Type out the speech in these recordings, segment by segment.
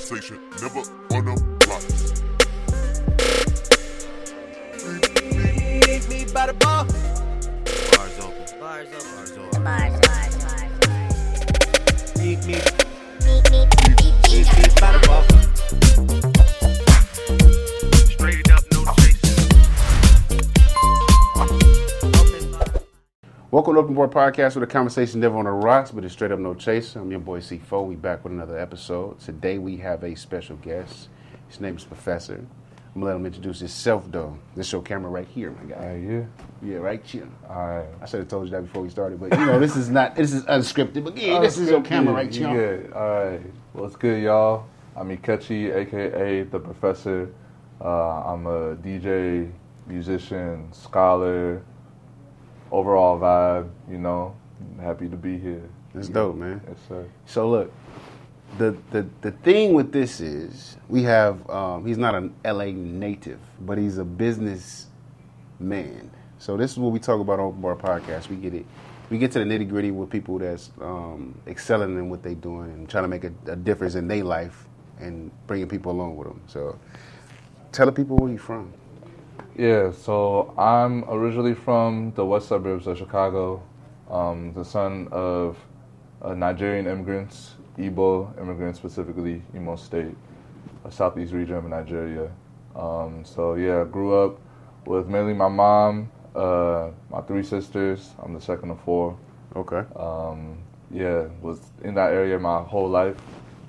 conversation, never on the rocks. Meet me by the bar. Bars open. Bars open. Bars open. Meet me by the bar. Straight up, no chasing. Welcome to Open Board Podcast with a conversation never on the rocks, but it's straight up no chaser. I'm your boy C4. We back with another episode. Today we have a special guest. His name is Professor. I'm gonna let him introduce himself though. This your camera right here, my guy. Yeah, right here. Alright. I should have told you that before we started, but you know, this is unscripted. But yeah, this is your camera right here. Good. Alright. What's good, y'all? I'm Ikechi, aka The Professor. I'm a DJ, musician, scholar, overall vibe, you know. I'm happy to be here. That's dope, man. Yes, sir. So look, the thing with this is we have he's not an LA native, but he's a business man. So this is what we talk about on our podcast. We get to the nitty gritty with people that's excelling in what they're doing and trying to make a difference in their life and bringing people along with them. So tell the people where you're from. Yeah, so I'm originally from the west suburbs of Chicago, the son of Nigerian immigrants, Igbo immigrants specifically, Imo State, a southeast region of Nigeria. So yeah, I grew up with mainly my mom, my three sisters. I'm the second of four. Okay. Yeah, was in that area my whole life.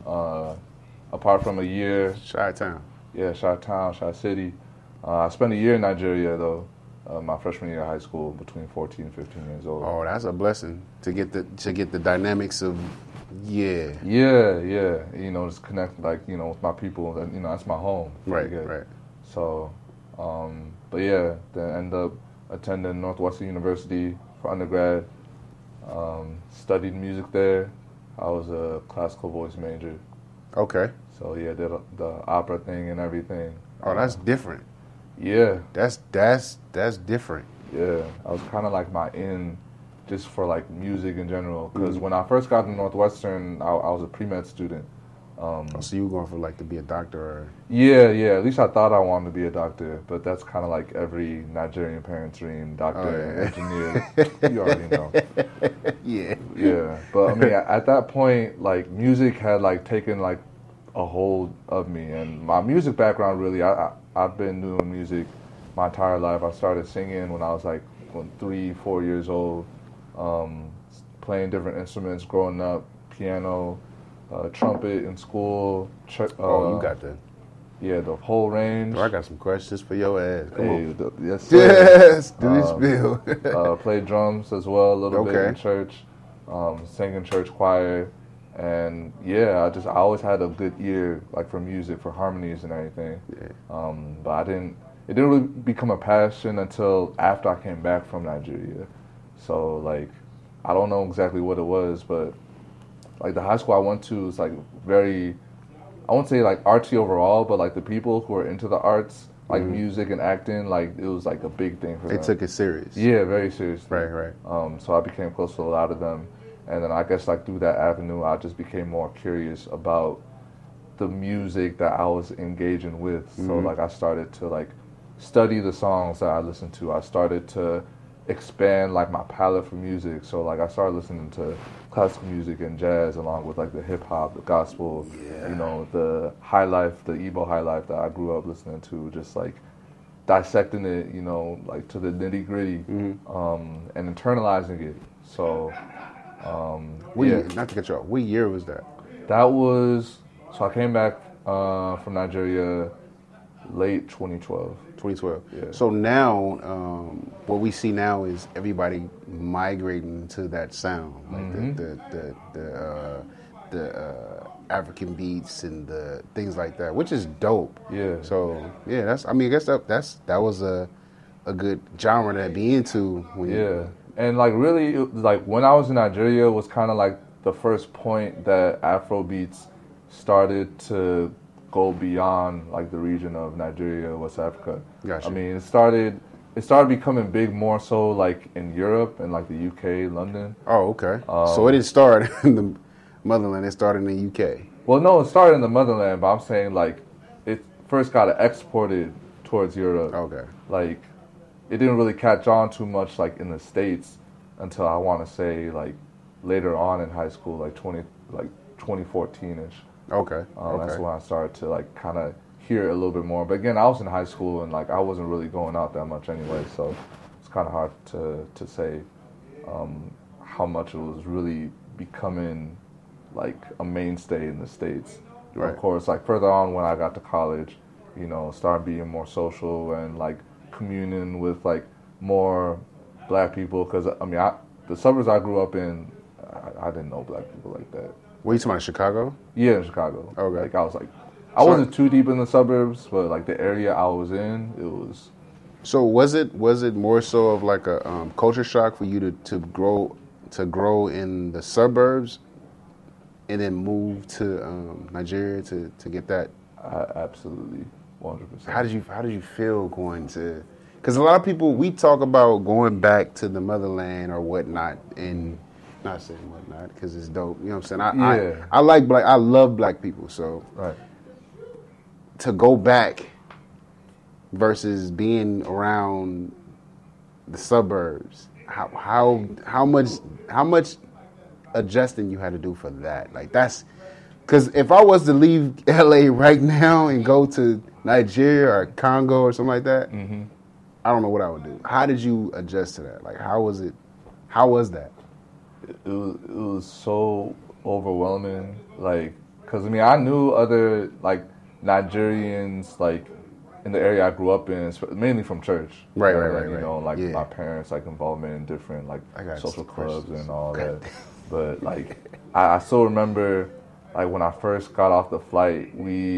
Apart from a year. Chi-Town. Yeah, Chi-Town, Chi-City. I spent a year in Nigeria, though, my freshman year of high school, between 14 and 15 years old. Oh, that's a blessing to get the dynamics of, yeah. Yeah, you know, just connect, like, you know, with my people. That, you know, that's my home. Right. So, but yeah, then end up attending Northwestern University for undergrad, studied music there. I was a classical voice major. Okay. So, yeah, did the opera thing and everything. Oh, that's different. Yeah. That's different. Yeah, I was kind of like my in just for like music in general. Because when I first got to Northwestern, I was a pre-med student. So you were going for like to be a doctor or? Yeah, at least I thought I wanted to be a doctor. But that's kind of like every Nigerian parent's dream, doctor, engineer. You already know. Yeah, but I mean, at that point, like music had like taken like a hold of me. And my music background really, I've been doing music my entire life. I started singing when I was like 3-4 years old, playing different instruments growing up, piano, trumpet in school. You got that. Yeah, the whole range. Oh, I got some questions for your ass. Come on. Yes, sir. Yes, do this spill. Played drums as well a little bit Okay. in church, sang in church choir. And yeah, I always had a good ear, like for music, for harmonies and everything. Yeah. But it didn't really become a passion until after I came back from Nigeria. So like, I don't know exactly what it was, but like the high school I went to was like very, I won't say like artsy overall, but like the people who are into the arts, like music and acting, like it was like a big thing for them. They took it serious. Yeah, very seriously. Right. So I became close to a lot of them. And then I guess like through that avenue, I just became more curious about the music that I was engaging with. So like I started to like study the songs that I listened to. I started to expand like my palette for music. So like I started listening to classical music and jazz along with like the hip hop, the gospel, you know, the high life, the Igbo high life that I grew up listening to, just like dissecting it, you know, like to the nitty gritty, and internalizing it. So Not to cut you off. What year was that? that was, so I came back from Nigeria late 2012. 2012. Yeah. So now, what we see now is everybody migrating to that sound, like the African beats and the things like that, which is dope. Yeah. So yeah, I guess that was a good genre to be into. And like really, like when I was in Nigeria was kind of like the first point that Afrobeats started to go beyond like the region of Nigeria, West Africa. Gotcha. I mean, it started becoming big more so like in Europe and like the UK, London. Oh, okay. So it didn't start in the motherland; it started in the UK. Well, no, it started in the motherland, but I'm saying like it first got exported towards Europe. Okay. Like it didn't really catch on too much like in the States until I want to say like later on in high school, like 2014ish. Okay. That's when I started to like kind of hear it a little bit more. But again, I was in high school and like I wasn't really going out that much anyway, so it's kind of hard to say how much it was really becoming like a mainstay in the States. Right. Of course, like further on when I got to college, you know, started being more social and like communing with like more black people. Because I mean, the suburbs I grew up in, I didn't know black people like that. Were you talking about Chicago? Yeah, in Chicago. Okay. Like I wasn't too deep in the suburbs, but like the area I was in, it was. So was it more so of like a culture shock for you to grow in the suburbs, and then move to Nigeria to get that? Absolutely, 100%. How did you feel going to? Because a lot of people, we talk about going back to the motherland or whatnot, and not saying whatnot because it's dope. You know what I'm saying? I love black people. So right. To go back versus being around the suburbs, how much adjusting you had to do for that? Like that's because if I was to leave LA right now and go to Nigeria or Congo or something like that, I don't know what I would do. How did you adjust to that? Like how was it? How was that? It was so overwhelming. Like, cause I mean I knew other like Nigerians like in the area I grew up in, mainly from church. Right. You know, like my parents like involvement in different like social clubs and all that. But like I still remember like when I first got off the flight,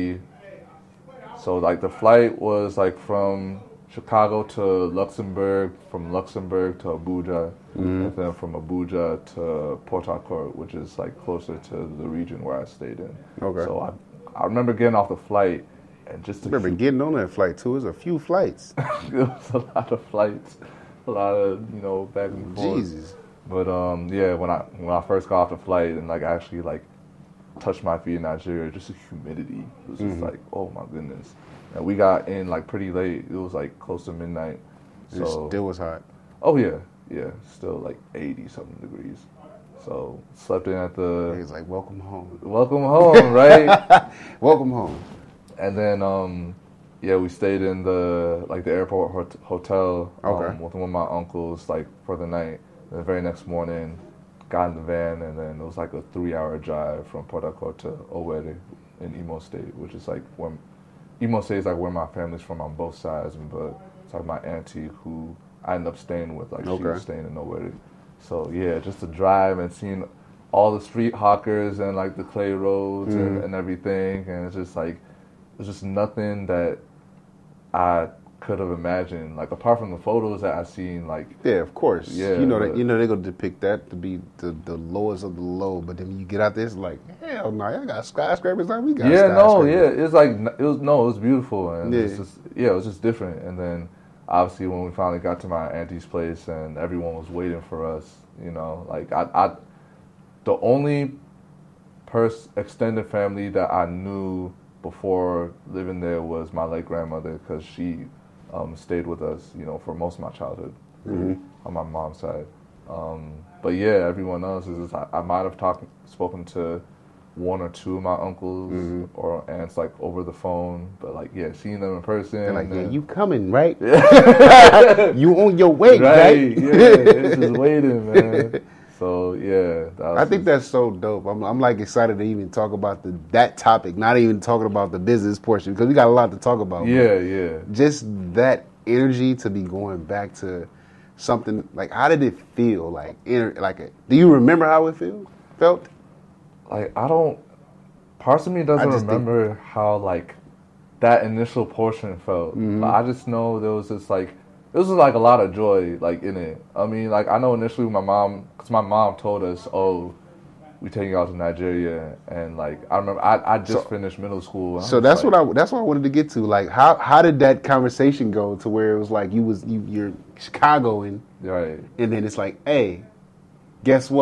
the flight was like from Chicago to Luxembourg, from Luxembourg to Abuja, and then from Abuja to Port Harcourt, which is like closer to the region where I stayed in. Okay. So I remember getting off the flight and just to getting on that flight too. It was a few flights. It was a lot of flights, a lot of back and forth. Jesus. But when I first got off the flight and like actually like touched my feet in Nigeria, just the humidity was just like, oh my goodness. And we got in like pretty late. It was like close to midnight. So it still was hot. Oh yeah, still like 80-something degrees. So slept in at the. He's like, welcome home. Welcome home, right? Welcome home. And then we stayed in the airport hotel with one of my uncles like for the night. And the very next morning, got in the van, and then it was like a 3-hour drive from Port Harcourt to Owerri in Imo State, which is like where Imo State is like where my family's from on both sides, but it's like my auntie who I ended up staying with, like she was staying in Owerri. So yeah, just to drive and seeing all the street hawkers and like the clay roads and everything, and it's just like there's just nothing that I could have imagined, like apart from the photos that I've seen, like of course, they're gonna depict that to be the lowest of the low, but then you get out there, it's like hell no, y'all got skyscrapers like we got. It's like it was beautiful, and it was just different. And then obviously when we finally got to my auntie's place and everyone was waiting for us, like I the only extended family that I knew before living there was my late grandmother, because she stayed with us, for most of my childhood on my mom's side. But yeah, everyone else is I might have spoken to one or two of my uncles or aunts like over the phone, but like seeing them in person. They're like, you coming, right? You on your way, right? Yeah, it's just waiting, man. So yeah, I think that's so dope. I'm like excited to even talk about that topic, not even talking about the business portion, because we got a lot to talk about. Yeah. Just that energy to be going back to something like, how did it feel? Do you remember how it felt? Like parts of me doesn't remember how like that initial portion felt. But I just know there was just like. It was just like a lot of joy, like in it. I mean, like I know initially my mom told us, "Oh, we taking you out to Nigeria," and like I remember I just finished middle school. So that's what I wanted to get to. Like, how did that conversation go to where it was like you're Chicagoan, right? And then it's like, hey, guess what?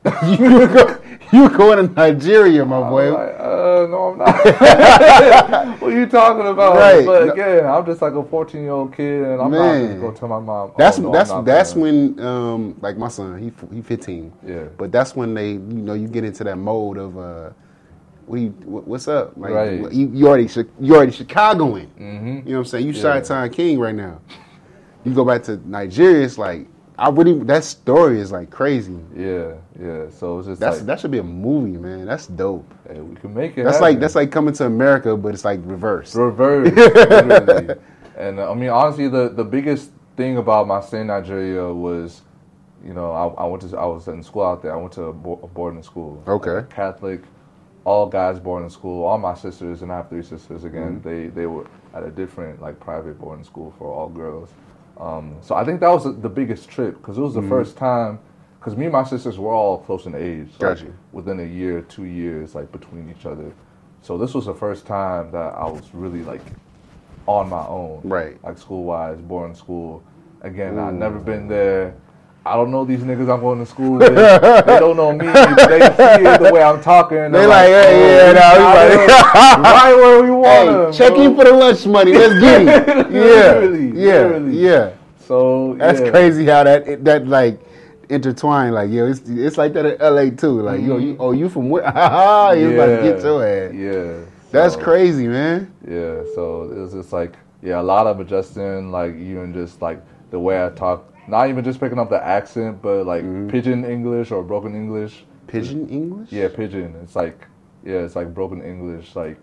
You going to Nigeria, my I'm boy. like, no, I'm not. What are you talking about? Right. But again, I'm just like a 14-year-old kid, and I'm not Man. going to go tell my mom. That's oh, no, that's I'm not that's gonna. when like my son, he 15. Yeah. But that's when they, you get into that mode of what's up? Like Right. you already Chicagoing. Mm-hmm. You know what I'm saying? You Yeah. Chi-Town King right now. You go back to Nigeria, it's like that story is like crazy. Yeah. So it's just That should be a movie, man. That's dope. hey, we can make it. That's happen. like coming to America, but it's like reverse. Reverse, literally. And I mean, honestly, the biggest thing about my stay in Nigeria was, I was in school out there. I went to a boarding school. Okay. Like Catholic, all guys boarding school. All my sisters, and I have 3 sisters. Again, they were at a different like private boarding school for all girls. So I think that was the biggest trip because it was the first time. Because me and my sisters were all close in age. Like, Gotcha. within a year, 2 years, like between each other. So this was the first time that I was really like on my own. Right. Like school-wise, boarding school. Again, I've never been there. I don't know these niggas I'm going to school with. They don't know me. They see it the way I'm talking. They like, hey, right where we want hey, them. check in for the lunch money. Let's get it. Literally. Yeah. So That's yeah. crazy how that like intertwined. Like, it's like that in LA too. Like, you from where? You about to get your ass. Yeah. That's So, crazy, man. Yeah. So it was just like, a lot of adjusting, like even just like the way I talk. Not even just picking up the accent, but like pidgin English or broken English. Pidgin English? Yeah, pidgin. It's like broken English. Like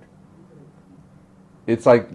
it's like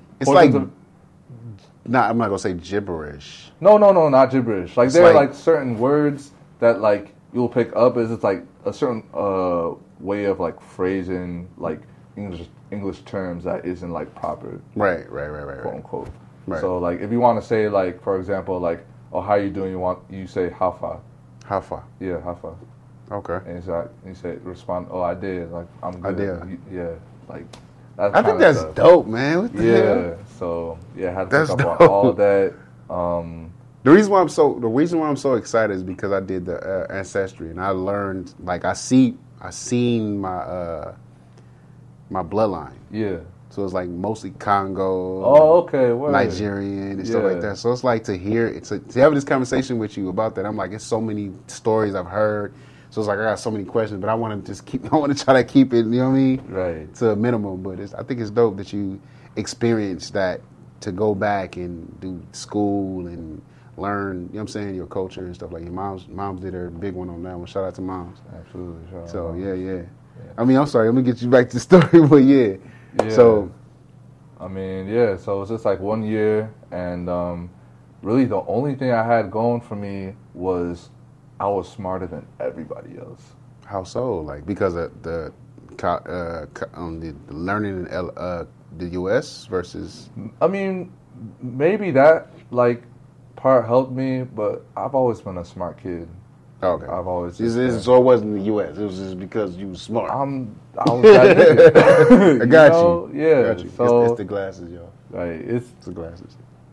Nah, I'm not gonna say gibberish. No, not gibberish. Like It's there are like- like certain words that like you'll pick up as it's like a certain way of like phrasing like English terms that isn't like proper, Right. quote unquote. Right. So like if you want to say like for example like oh how you doing you say how far. How far? Yeah, how far. Okay. And it's like you say respond oh I did like I'm good. I did. Yeah, like that's I think kinda that's stuff. dope, man. What the hell? Yeah. So I had to That's pick up dope. on all that. The reason why I'm so excited is because I did the ancestry and I learned like I seen my my bloodline. Yeah. So it's like mostly Congo, Oh, okay. Word. Nigerian and stuff like Yeah. that. So it's like to have this conversation with you about that. I'm like, it's so many stories I've heard. So it's like I got so many questions, but I want to try to keep it, you know what I mean? Right. To a minimum. But I think it's dope that you experienced that to go back and do school and learn, you know what I'm saying, your culture and stuff like your mom's did her big one on that one. Shout out to moms. Absolutely. Shout out So to yeah. I mean, I'm sorry, let me get you back to the story, but yeah. Yeah. So I mean, so it's just like 1 year, and really the only thing I had going for me was I was smarter than everybody else. how so? Like because of the learning in the U.S. versus I mean, maybe that like part helped me, but I've always been a smart kid. okay. I've always So just it wasn't the U.S. It was just because you was smart. I was that nigga. I got know? you. Yeah. Got you. So It's the glasses, y'all. like it's It's the glasses.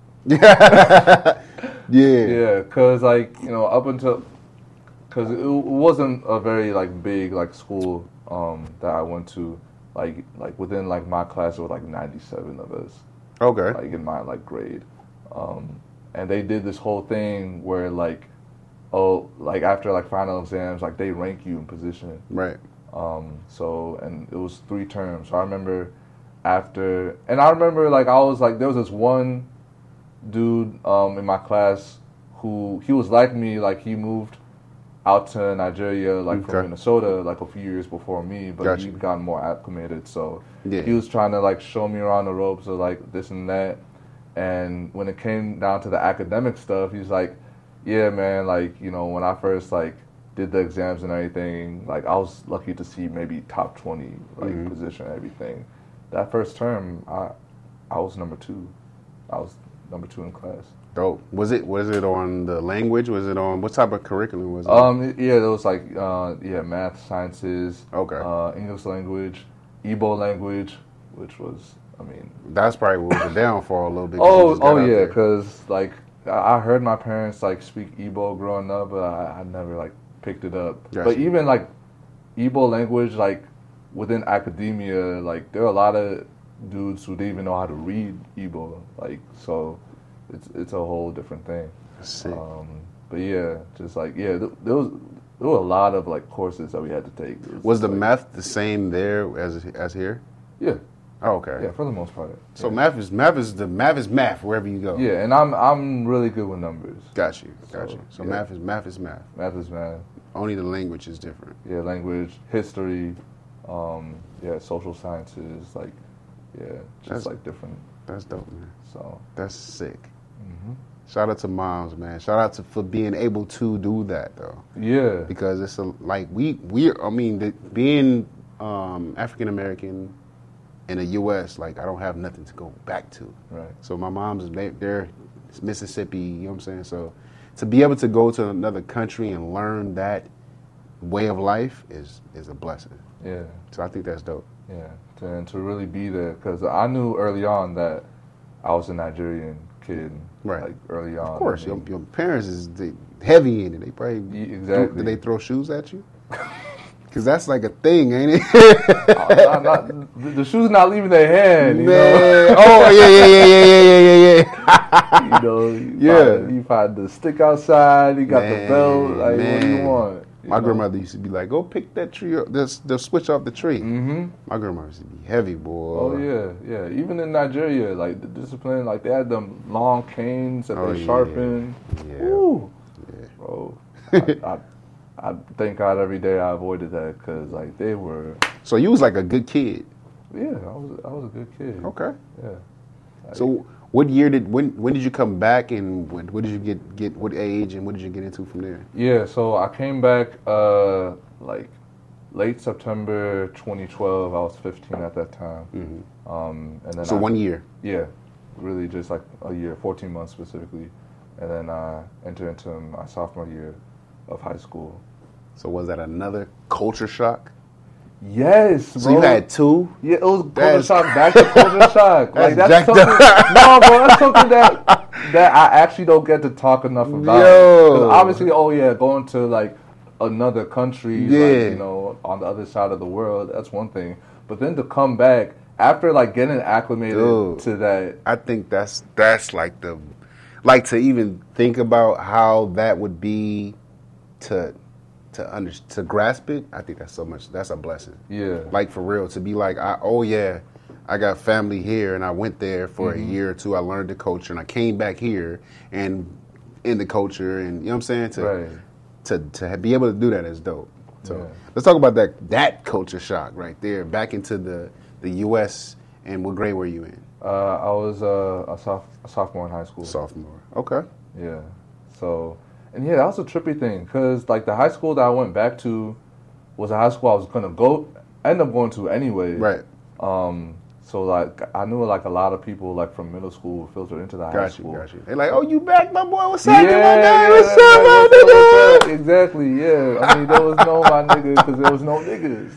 Yeah. yeah, cause like up until because it wasn't a very like big like school that I went to like within like my class there were like 97 of us Okay. like in my like grade, and they did this whole thing where like like after like final exams like they rank you in position. Right. So and it was 3 terms. So I remember like I was like there was this one dude in my class who he was like me, like he moved out to Nigeria like Okay. from Minnesota like a few years before me, but Gotcha. he'd gotten more acclimated. So Yeah. he was trying to like show me around the ropes of like this and that. And when it came down to the academic stuff, he's like, yeah, man, like, when I first like did the exams and everything, like I was lucky to see maybe top 20 like position and everything. That first term, I was number 2. I was number 2 in class. Dope. Was it on the language? Was it on what type of curriculum was it? Yeah, there was like math, sciences, Okay. English language, Igbo language, which was, I mean, That's probably what was the downfall a little bit. 'cause you oh just got out yeah, there. because like I heard my parents like speak Igbo growing up, but I never like picked it up. Gotcha. But even like Igbo language, like within academia, like there are a lot of dudes who didn't even know how to read Igbo. Like so, it's a whole different thing. Sick. But yeah, just like there were a lot of like courses that we had to take. Was the like, math the same there as here? Yeah, Oh, okay. yeah, for the most part. So yeah. math is math wherever you go. Yeah, and I'm really good with numbers. Got you. So yeah. math is math. Math is math. Only the language is different. Yeah, language, history, social sciences, like That's- like different. That's dope, man. So That's sick. Mm-hmm. Shout out to moms, man. Shout out for being able to do that though, yeah, because it's like being African American in the U.S. like I don't have nothing to go back to. right. So my mom's they're Mississippi. You know what I'm saying? So to be able to go to another country and learn that way of life is a blessing. Yeah, So I think that's dope. yeah, and to really be there, because I knew early on that I was a Nigerian kid. Right. Like early on. Of course, I mean, your parents is heavy in it. They probably exactly. Did they throw shoes at you? Because that's like a thing, ain't it? the shoes not leaving their hand. You Man. Oh yeah. know, you find the stick outside. You got the Man, belt. Like, what do you man. want? You My know? grandmother used to be like, "Go pick that tree up. The switch off the tree." Mm-hmm. My grandmother used to be heavy, boy. Oh yeah. Even in Nigeria, like the discipline, like they had them long canes that Oh, they yeah. sharpen. Yeah. Woo. Yeah. Bro, I thank God every day I avoided that because like they were. So you was like a good kid. Yeah, I was a good kid. Okay. Yeah. So what year when did you come back and what did you get what age and what did you get into from there? Yeah, so I came back like late September 2012. I was 15 at that time. Mm-hmm. And then So 1 year. Yeah, really just like a year, 14 months specifically, and then I entered into my sophomore year of high school. So was that another culture shock? Yes, bro. So you had two? Yeah, it was culture That's- shock back to culture shock. Like That's that's jacked something. No, bro, that's something that I actually don't get to talk enough about. Yo. 'Cause obviously, going to like another country, Yeah. like, on the other side of the world, that's one thing. But then to come back after like getting acclimated Dude. to that, I think that's like to even think about how that would be to grasp it. I think that's a blessing. yeah, Like for real, to be like, I got family here, and I went there for a year or two. I learned the culture, and I came back here and in the culture, and you know what I'm saying. right. To be able to do that is dope. So Yeah. let's talk about that culture shock right there. Back into the U.S. and what grade were you in? I was a sophomore in high school. Sophomore. Okay. Yeah. So, and yeah, that was a trippy thing because like the high school that I went back to was a high school I was gonna end up going to anyway. Right. So like I knew like a lot of people like from middle school filtered into the high school. Got you. They're like, oh, you back, my boy? What's Yeah, happening, my guy? yeah, What's up, my like, nigga? what's up? Exactly. Yeah. I mean, there was no my niggas because there was no niggas.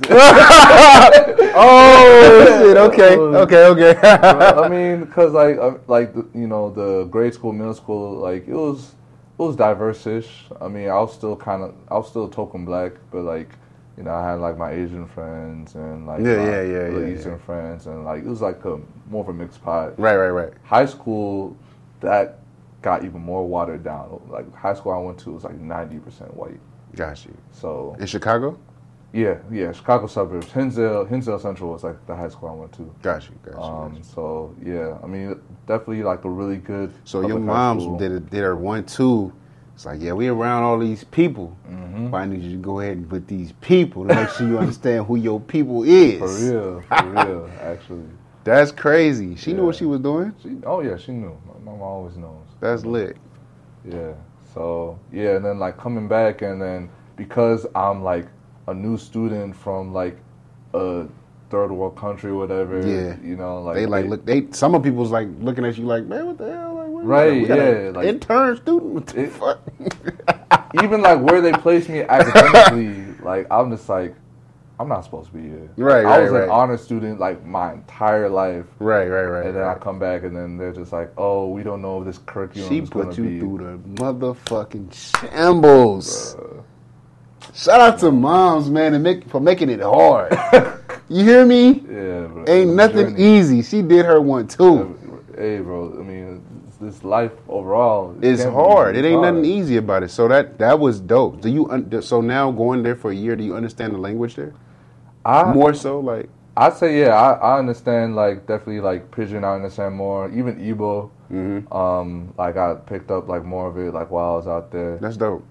Oh shit. Okay. I mean, because the grade school, middle school, like it was diverse-ish. I mean, I was still token black, but like, you know, I had like my Asian friends and like my Eastern friends, and like it was like more of a mixed pot. Right. High school, that got even more watered down. Like high school I went to was like 90% white. Got you. So In Chicago? yeah, Chicago suburbs. Hinsdale Central was like the high school I went to. Got you. So yeah, I mean, definitely like a really good. So your public high school. mom's did her 1-2. It's like, yeah, we around all these people. Mm-hmm. But I need you to go ahead and put these people to make sure you understand who your people is. For real, actually. That's crazy. She knew Yeah. what she was doing. She knew. My mom always knows. That's lit. Yeah. So yeah, and then like coming back, and then because I'm like a new student from like a third world country or whatever. Yeah. You know, like some of people's like looking at you like, man, what the hell? Like, what Right, we got a yeah, like- intern student. What the fuck? even like where they place me academically, like I'm just like, I'm not supposed to be here. Right, I was right. an honor student like my entire life. Right. And then I come back, and then they're just like, "Oh, we don't know if this curriculum She is going put to you be." through the motherfucking shambles. Shout out to moms, man, for making it hard. You hear me? Yeah, bro. Ain't nothing easy. She did her one too. Hey, bro. I mean, this life overall. It's hard. It ain't nothing easy about it. So that was dope. So now going there for a year, do you understand the language there? More so, like. I'd say I understand like definitely like Pidgin. I understand more. Even Igbo. Mm-hmm. Like I picked up like more of it like while I was out there. That's dope.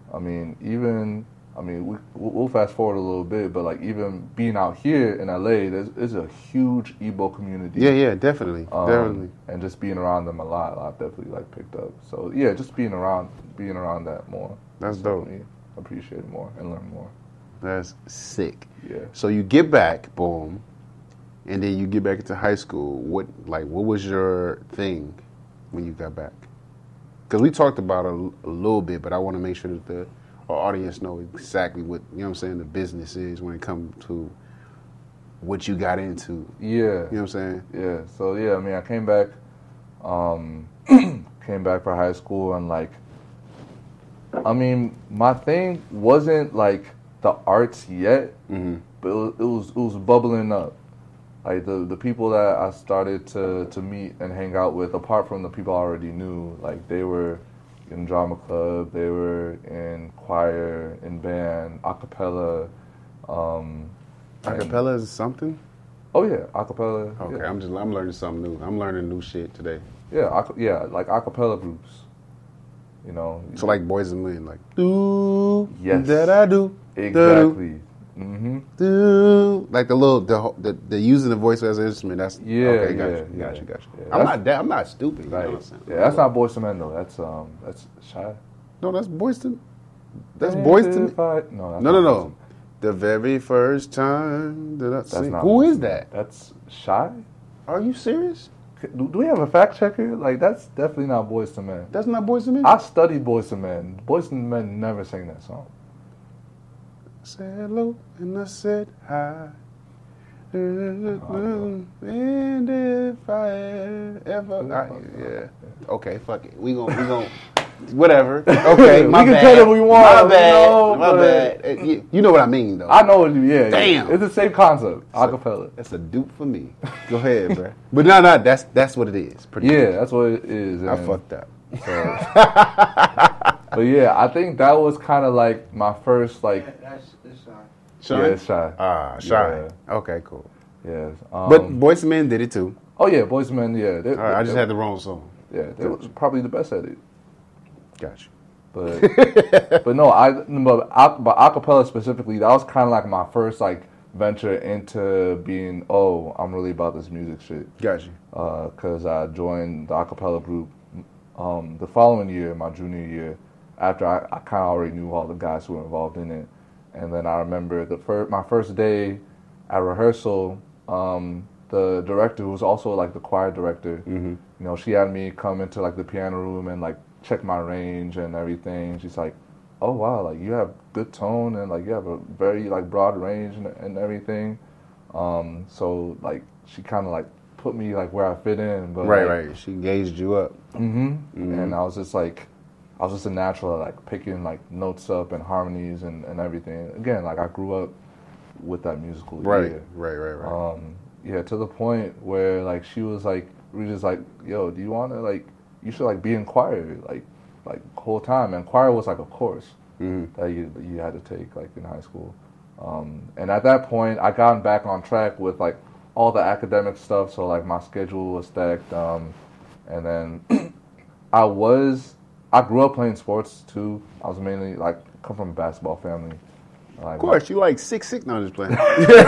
We'll fast forward a little bit, but like even being out here in LA, there's a huge Igbo community. Yeah, definitely, definitely. And just being around them a lot, I've definitely like picked up. So yeah, just being around that more. That's dope. Appreciate it more and learn more. That's sick. Yeah. So you get back, boom, and then you get back into high school. What was your thing when you got back? Because we talked about it a little bit, but I want to make sure that our audience know exactly what, you know what I'm saying, the business is when it comes to what you got into. Yeah. You know what I'm saying? Yeah. So yeah, I mean, I came back for high school, and like, I mean, my thing wasn't like the arts yet, but it was bubbling up. Like the people that I started to meet and hang out with, apart from the people I already knew, like they were in drama club, they were in choir, in band, a cappella. A cappella is something? Oh yeah, a cappella. Okay, yeah. I'm learning something new. I'm learning new shit today. Yeah, like a cappella groups. You know. So like Boys and Men, like do yes, that I do exactly. Mm-hmm. Do like the using the voice as an instrument. That's okay. Got you. Yeah, I'm not stupid. You know what I'm saying? Yeah, that's not Boys to Men though. That's Shy. No, that's Boys to. That's Boys to Men. No. The very first time that I sing. Who is that? That's Shy. Are you serious? Do we have a fact checker? Like that's definitely not Boys to Men. That's not Boys to Men. I studied Boys to Men. Boys to Men never sang that song. I said hello and I said hi. And if I ever, yeah. Okay, fuck it. We gon' whatever. Okay, my we bad. can tell them we want. My bad. You know what I mean, though. I know what you mean. Yeah. Damn. It's the same concept. Acapella. That's a dupe for me. Go ahead, bro. But no, that's what it is. Pretty much. That's what it is. I fucked up. So. But yeah, I think that was kind of like my first like. That's Shy. Yeah, it's Shy. Shy. Yeah. Okay, cool. Yes. But Boys and Men did it too. Oh yeah, Boys and Men. Yeah. All right, I just had the wrong song. Yeah, they was probably the best at it. Got you. But no, but acapella specifically, that was kind of like my first like venture into being, I'm really about this music shit. Got you. Because I joined the acapella group the following year, my junior year, after I kind of already knew all the guys who were involved in it. And then I remember my first day at rehearsal, the director, who was also like the choir director, you know, she had me come into like the piano room and like check my range and everything. She's like, oh wow, like you have good tone and like you have a very like broad range and everything. So like she kind of like put me like where I fit in. But right. She gauged you up. And I was just a natural at like picking like notes up and harmonies and everything. Again, like I grew up with that musical ear. Right. Yeah, to the point where like she was like, we just like, yo, do you want to like, you should like be in choir like the whole time. And choir was like a course that you had to take like in high school. And at that point, I got back on track with like all the academic stuff. So like my schedule was stacked. And then I grew up playing sports too. I was mainly like come from a basketball family. Like, of course, you like 6'6". No, I'm just playing.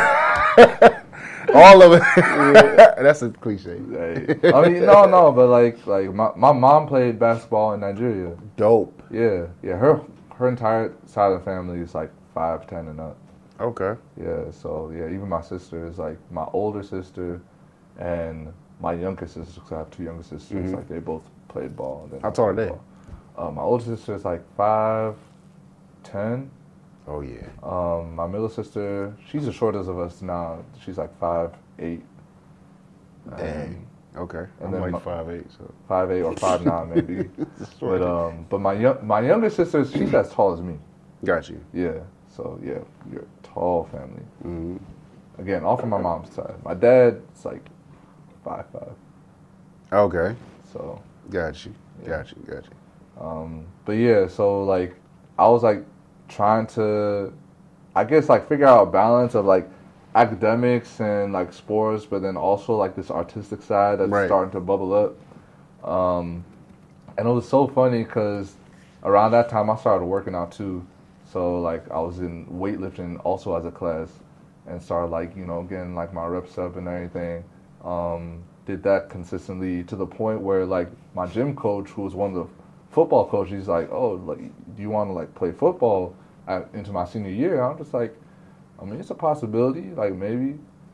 All of it. That's a cliche. I mean, no, but like my mom played basketball in Nigeria. Dope. Yeah. Her entire side of the family is like 5'10" and up. Okay. Yeah. So yeah, even my sister is like my older sister, and my younger sister. Because I have two younger sisters. Like they both played ball. How tall are they? My older sister is like 5'10". Oh yeah. My middle sister, she's the shortest of us now. She's like 5'8". Dang. Okay. And I'm then like 5'8", so 5'8" or 5'9" maybe. But my younger sister, she's as tall as me. Got you. Yeah. So yeah, you're a tall family. Mm-hmm. Again, all from my mom's side. My dad's like 5'5". Okay. So Got you. Yeah. Got you. but yeah, so like I was like trying to, I guess like figure out a balance of like academics and like sports, but then also like this artistic side that's Right. starting to bubble up. And it was so funny because around that time I started working out too. So like I was in weightlifting also as a class and started like, you know, getting like my reps up and everything. Did that consistently to the point where like my gym coach, who was one of the football coaches, he's like, oh, like, do you want to like play football into my senior year? I'm just like, I mean, it's a possibility, like maybe.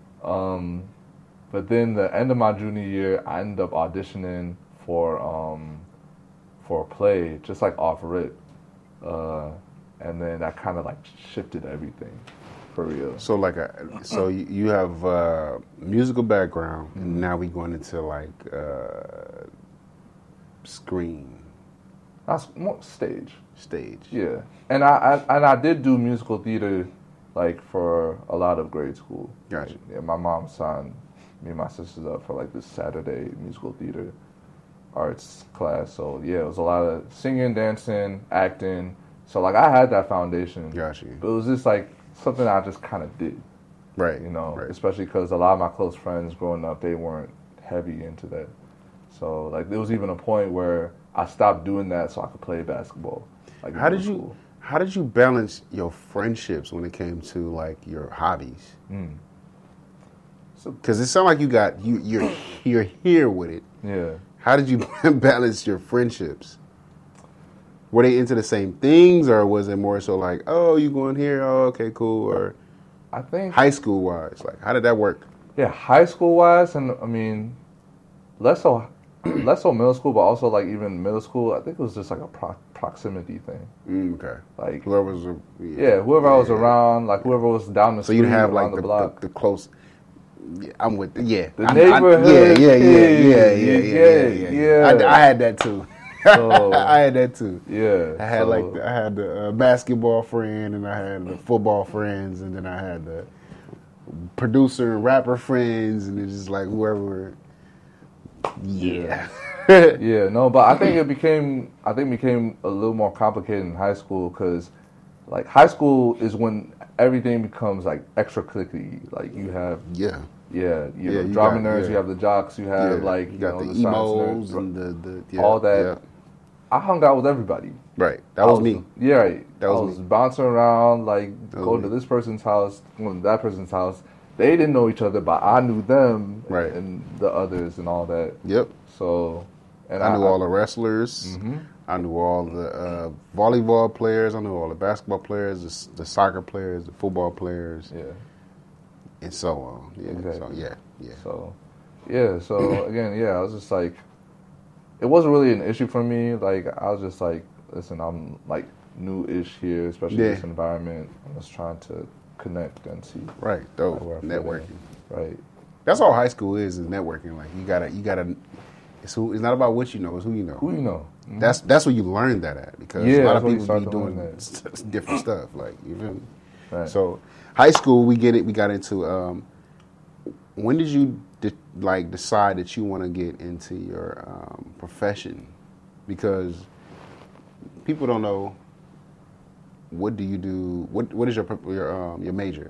But then the end of my junior year, I ended up auditioning for a play, just like off rip. And then that kind of like shifted everything, for real. So like, so you have musical background, and now we going into like screen That's more stage. stage. Yeah, and I did do musical theater, like for a lot of grade school. Gotcha. Like, yeah, my mom signed me and my sisters up for like this Saturday musical theater arts class. So yeah, it was a lot of singing, dancing, acting. So like I had that foundation. Got you. But it was just like something I just kind of did, Right. you know, Right. especially because a lot of my close friends growing up, they weren't heavy into that. So like there was even a point where I stopped doing that so I could play basketball. Like in How did middle you school. how did you balance your friendships when it came to like your hobbies? So- Because it sounds like you got you're here with it. Yeah. How did you balance your friendships? Were they into the same things, or was it more so like, oh, you going here? Oh, okay, cool. Or I think high school wise, like, how did that work? yeah, high school wise, and I mean, less so middle school, but also like even middle school. I think it was just like a proximity thing. Okay, Like whoever was, yeah, whoever I was around, like whoever was down the So street, you didn't have around like the block. the close. Yeah, I'm with yeah. The neighborhood kid. I had that too. So- I had that too. Yeah, I had so- I had the basketball friend, and I had the football friends, and then I had the producer and rapper friends, and it's just like whoever. Yeah. Yeah, no, but I think it became a little more complicated in high school because, like, high school is when everything becomes like extra clicky. Like you have Yeah. you Yeah, have you drama got- nerds, yeah. you have the jocks, you have like you got know, the science emos nerds, and the yeah, all that. yeah. I hung out with everybody. Right. That was me. Yeah, right. That was I was me. bouncing around, like That was going to me. this person's house, going to that person's house. They didn't know each other, but I knew them, Right. and the others and all that. Yep. So, and I knew all the wrestlers. Mm-hmm. I knew all the volleyball players. I knew all the basketball players, the soccer players, the football players, Yeah. and so on. Yeah. So Exactly. yeah. So, yeah. So again, yeah, I was just like, it wasn't really an issue for me. Like I was just like, listen, I'm like new-ish here, especially Yeah. this environment. I'm just trying to connect and see. Right. Dope. like, where I fit Networking. in. Right. That's all high school is networking. Like you gotta. It's not about what you know. It's who you know. Who you know? Mhm. That's where you learn that at, because Yeah, a lot that's of where you people be start to learn doing different stuff. Like you feel me? Right. So high school, we get it. We got into. When did you decide that you want to get into your profession? Because people don't know. What do you do? What is your major?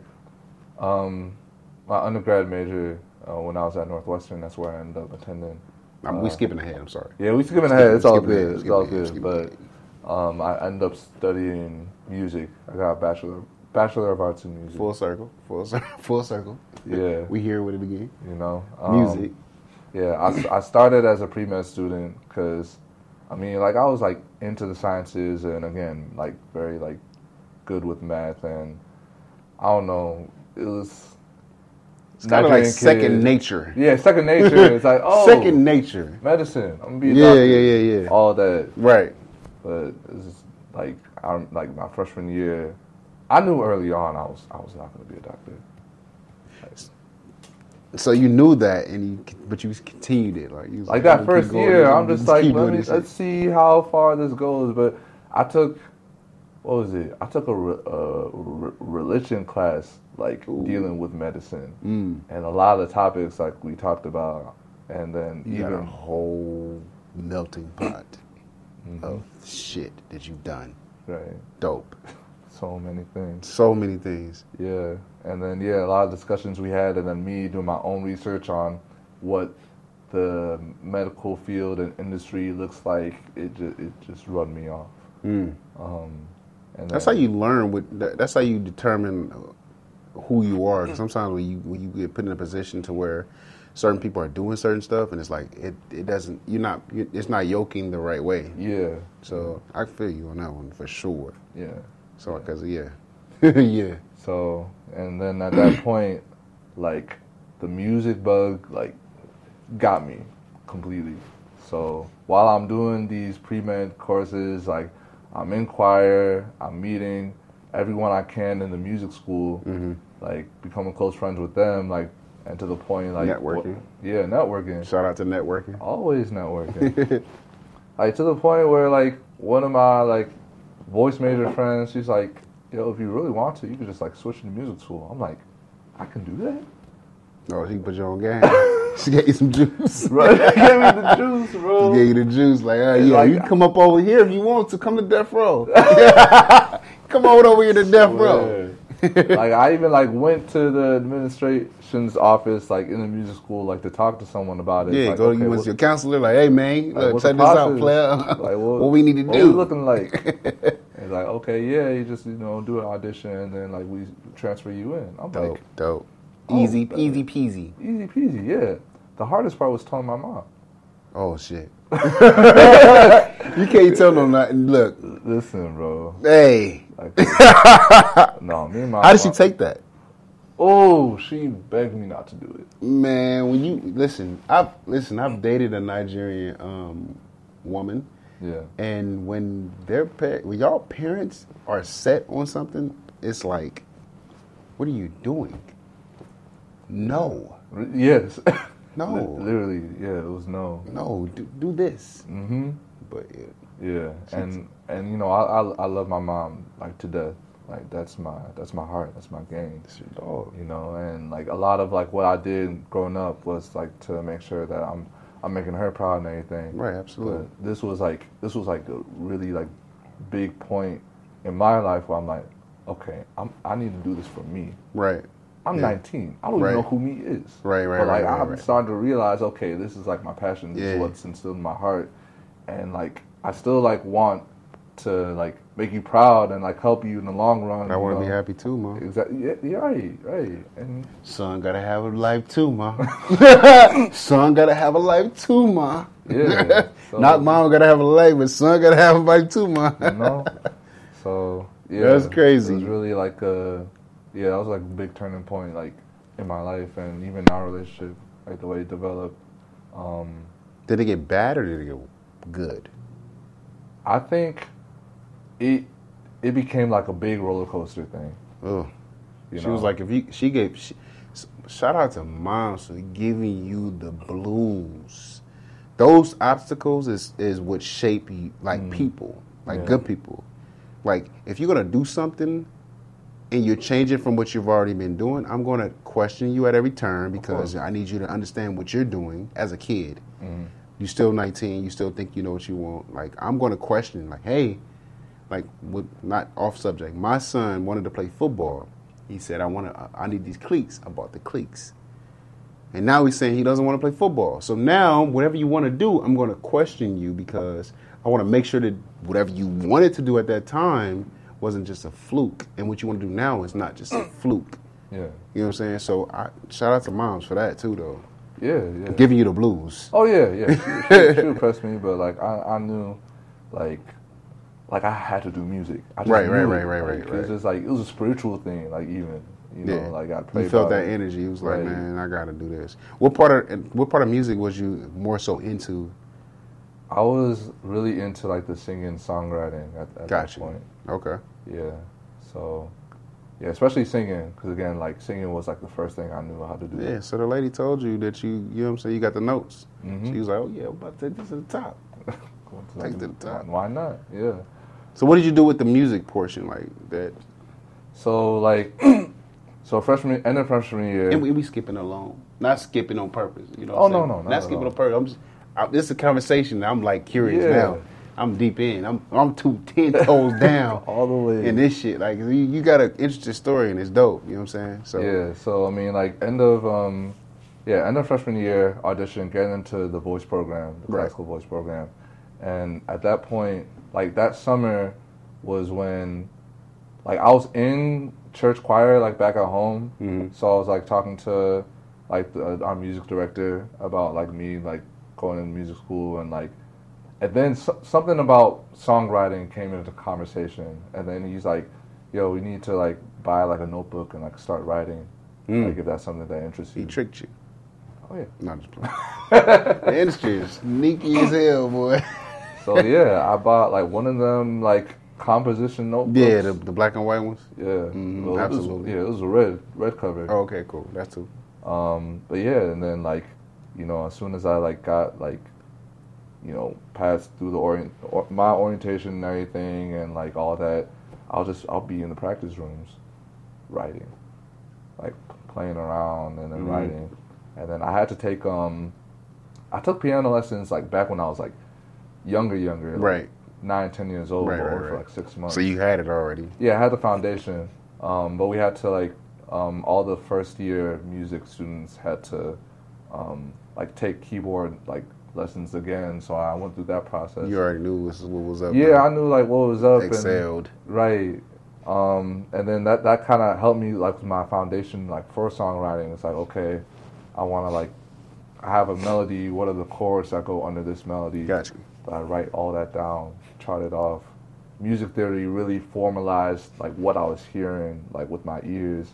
My undergrad major, when I was at Northwestern, that's where I ended up attending. We skipping ahead. I'm sorry. Yeah, we skipping ahead. It's all skipping ahead, good. It's skipping all ahead, good. skipping But ahead. I ended up studying music. I got a bachelor of arts in music. Full circle. Full circle. Yeah, We here with it again. you know, Music. Yeah, I started as a pre-med student because, I mean, like I was like into the sciences and again like very like good with math, and I don't know, it was. It's kind of like Nigerian second kid. nature. Yeah, second nature. It's like, oh, Second nature. medicine. I'm gonna be a Yeah, doctor. yeah. All that, Right. but it's just like like my freshman year, I knew early on I was not gonna be a doctor. So you knew that, but you continued it. Like, you was Like I'm that gonna first keep going, year, I'm I'm gonna just like, keep doing this let's see how far this goes. But I took what was it? I took a religion class, like dealing with medicine, and a lot of the topics like we talked about, and then You got a even whole melting pot of shit that you've done. right, Dope. so many things. So many things. Yeah, and then a lot of discussions we had, and then me doing my own research on what the medical field and industry looks like. It just rubbed me off. And That's then- how you learn. That's how you determine who you are. 'Cause sometimes when you get put in a position to where certain people are doing certain stuff, and it's like it doesn't. It's not yoking the right way. Yeah, So I feel you on that one for sure. yeah. So because yeah. So, and then at that point, like, the music bug, like, got me completely. So, while I'm doing these pre-med courses, like, I'm in choir, I'm meeting everyone I can in the music school, like, becoming close friends with them, like, and to the point, like... Networking. Networking. Shout out to networking. Always networking. Like, to the point where, like, one of my, like, voice major friends, she's like, yo, if you really want to, you could just, like, switch to music school. I'm like, I can do that? Oh, she can put you on game. She gave you some juice. Right? Give me the juice, bro. She gave you the juice. Like, yeah, like- you can come up over here if you want to. Come to death row. Come on over here to death row. Like, I even, like, went to the administration's office, like, in the music school, like, to talk to someone about it. Yeah, like, go okay, to what- your counselor. Like, hey man, like, look, what's check the this out, process? player. Like, what we need to what do? we looking like? It's like, okay, yeah, you just, do an audition, and then, like, we transfer you in. I'm Dope, like, dope. Oh, Easy man. peasy. easy peasy, yeah. The hardest part was telling my mom. Oh shit. You can't tell them nothing. Look, Listen, bro. hey, Like, no, me and my how did she mom- take that? Oh, she begged me not to do it. Man, when you listen, I've dated a Nigerian woman, Yeah. and when when y'all parents are set on something, it's like, what are you doing? No, Yes. No. Literally, yeah, it was no. no, do this. Mm-hmm. But Yeah, and I love my mom like to death. Like that's my heart, that's my game. it's your dog. And like a lot of like what I did growing up was like to make sure that I'm making her proud and everything. Right, absolutely. But this was like a really like big point in my life where I'm like, okay, I need to do this for me. Right. I'm Yeah. 19. I don't Right. even know who me is. Right, But like I'm right. starting to realize, okay, this is like my passion. This Yeah. is what's instilled in my heart, and like I still like want to like make you proud and like help you in the long run. I you want to know? be happy too, ma. Exactly. Yeah, right. And Son gotta have a life too, ma. Son gotta have a life too, ma. yeah, so, Not mom gotta have a life, but son gotta have a life too, ma. You know. So yeah, That's crazy. It was really like that was like a big turning point like in my life and even in our relationship, like the way it developed. Did it get bad or did it get good? I think it became like a big roller coaster thing. Ugh. You She know? was like, shout out to moms for giving you the blues. Those obstacles is what shape you, like people, like Yeah. good people. Like if you're gonna do something and you're changing from what you've already been doing, I'm gonna question you at every turn because I need you to understand what you're doing as a kid. You're still 19. You still think you know what you want. Like I'm gonna question, like, hey, like not off subject. My son wanted to play football. He said, I need these cleats. I bought the cleats. And now he's saying he doesn't want to play football. So now, whatever you want to do, I'm going to question you because I want to make sure that whatever you wanted to do at that time wasn't just a fluke. And what you want to do now is not just a fluke. Yeah. You know what I'm saying? So shout out to moms for that too, though. Yeah. Giving you the blues. Oh yeah. She impressed me, but like I knew, like I had to do music. I just Right. knew it. Right. It's just like it was a spiritual thing. Like even like I played. You felt by that it. energy. He was like, Right. man, I got to do this. What part of music was you more so into? I was really into like the singing, songwriting at that Gotcha. point. Okay. Yeah. So. Yeah, especially singing, because again, like singing was like the first thing I knew how to do. Yeah, so the lady told you that you know what I'm saying, you got the notes. Mhm. She was like, oh yeah, I'm about to take this to the top. Going Take it to the top. Why not? Yeah. So what did you do with the music portion, like that? So like, so end of freshman year. And we skipping along, not skipping on purpose. You know? Oh, What I'm no, saying? no, not not at skipping all. on purpose. This is a conversation. I'm like curious Yeah. now. I'm deep in. I'm 10 toes down All the way. in this shit. Like you got an interesting story and it's dope. You know what I'm saying? So Yeah, so I mean, like end of freshman year, audition, getting into the voice program, the Right. classical voice program, and at that point, like that summer was when, like I was in church choir, like back at home, Mhm. so I was like talking to, like our music director about like me like going to music school and then something about songwriting came into conversation, and then he's like, "Yo, we need to like buy like a notebook and like start writing, like if that's something that interests he you." tricked you. Oh yeah. Not just playing. The industry is sneaky as hell, boy. So yeah, I bought like one of them like composition notebooks. Yeah, the black and white ones. yeah, Mhm, absolutely. It was a red cover. Oh, okay, cool. That's two. But yeah, and then like, you know, as soon as I like got like, you know, passed through my orientation and everything and like all that, I'll be in the practice rooms, writing, like playing around and then writing, and then I had to take I took piano lessons like back when I was like younger, like, Right. 9-10 years old, Right, but right, only for right. like 6 months. So you had it already. Yeah, I had the foundation, but we had to like all the first year music students had to like take keyboard like lessons again. So I went through that process. You already knew what was up. Yeah, I knew like what was up. Excelled. And, right. And then that kind of helped me like with my foundation like for songwriting. It's like, okay, I want to like I have a melody. What are the chords that go under this melody? Got you. I write all that down, chart it off. Music theory really formalized like what I was hearing like with my ears.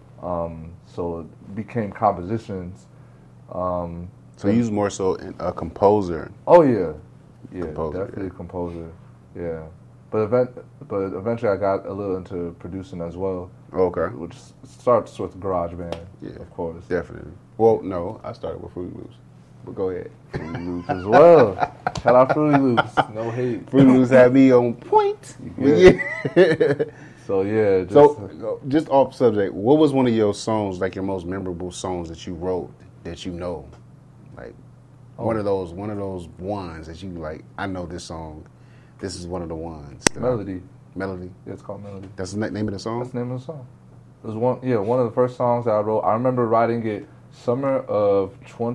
So it became compositions. So you was more so a composer. Oh yeah, Composer, definitely yeah. a composer. Yeah, but eventually I got a little into producing as well, Okay. which starts with GarageBand, Yeah. of course. Definitely. Well, no, I started with Fruity Loops. But go ahead. Fruity Loops as well. Shout out Fruity Loops. No hate. Fruity Loops had me on point. Yeah. Yeah. So yeah, just, So, just off subject, what was one of your songs, like your most memorable songs that you wrote that you know? Like one of those ones that you like, I know this song. This is one of the ones. that I- Melody. Melody. Yeah, it's called Melody. That's the name of the song? That's the name of the song. It was one of the first songs that I wrote. I remember writing it summer of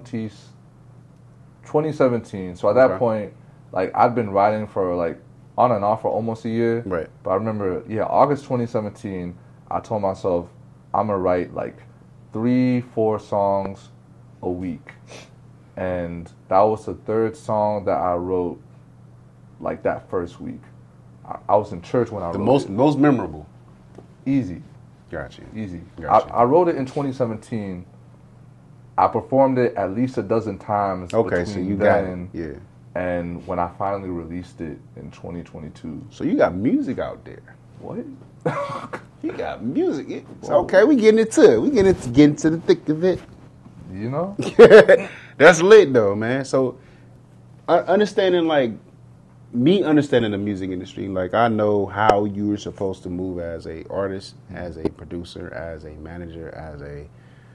2017. So at that Okay. point, like I'd been writing for like on and off for almost a year. Right. But I remember, August 2017, I told myself I'm gonna write like 3-4 songs a week, and that was the third song that I wrote like that first week. I was in church when I The wrote most memorable. it. Easy. Gotcha. Easy. Gotcha. I wrote it in 2017. I performed it at least a dozen times. Okay, between so you got then it. Yeah. and when I finally released it in 2022. So you got music out there. What? You got music. It's okay, we getting into it. We getting to the thick of it. You know? That's lit though, man. So understanding understanding the music industry, like I know how you were supposed to move as a artist, as a producer, as a manager, as a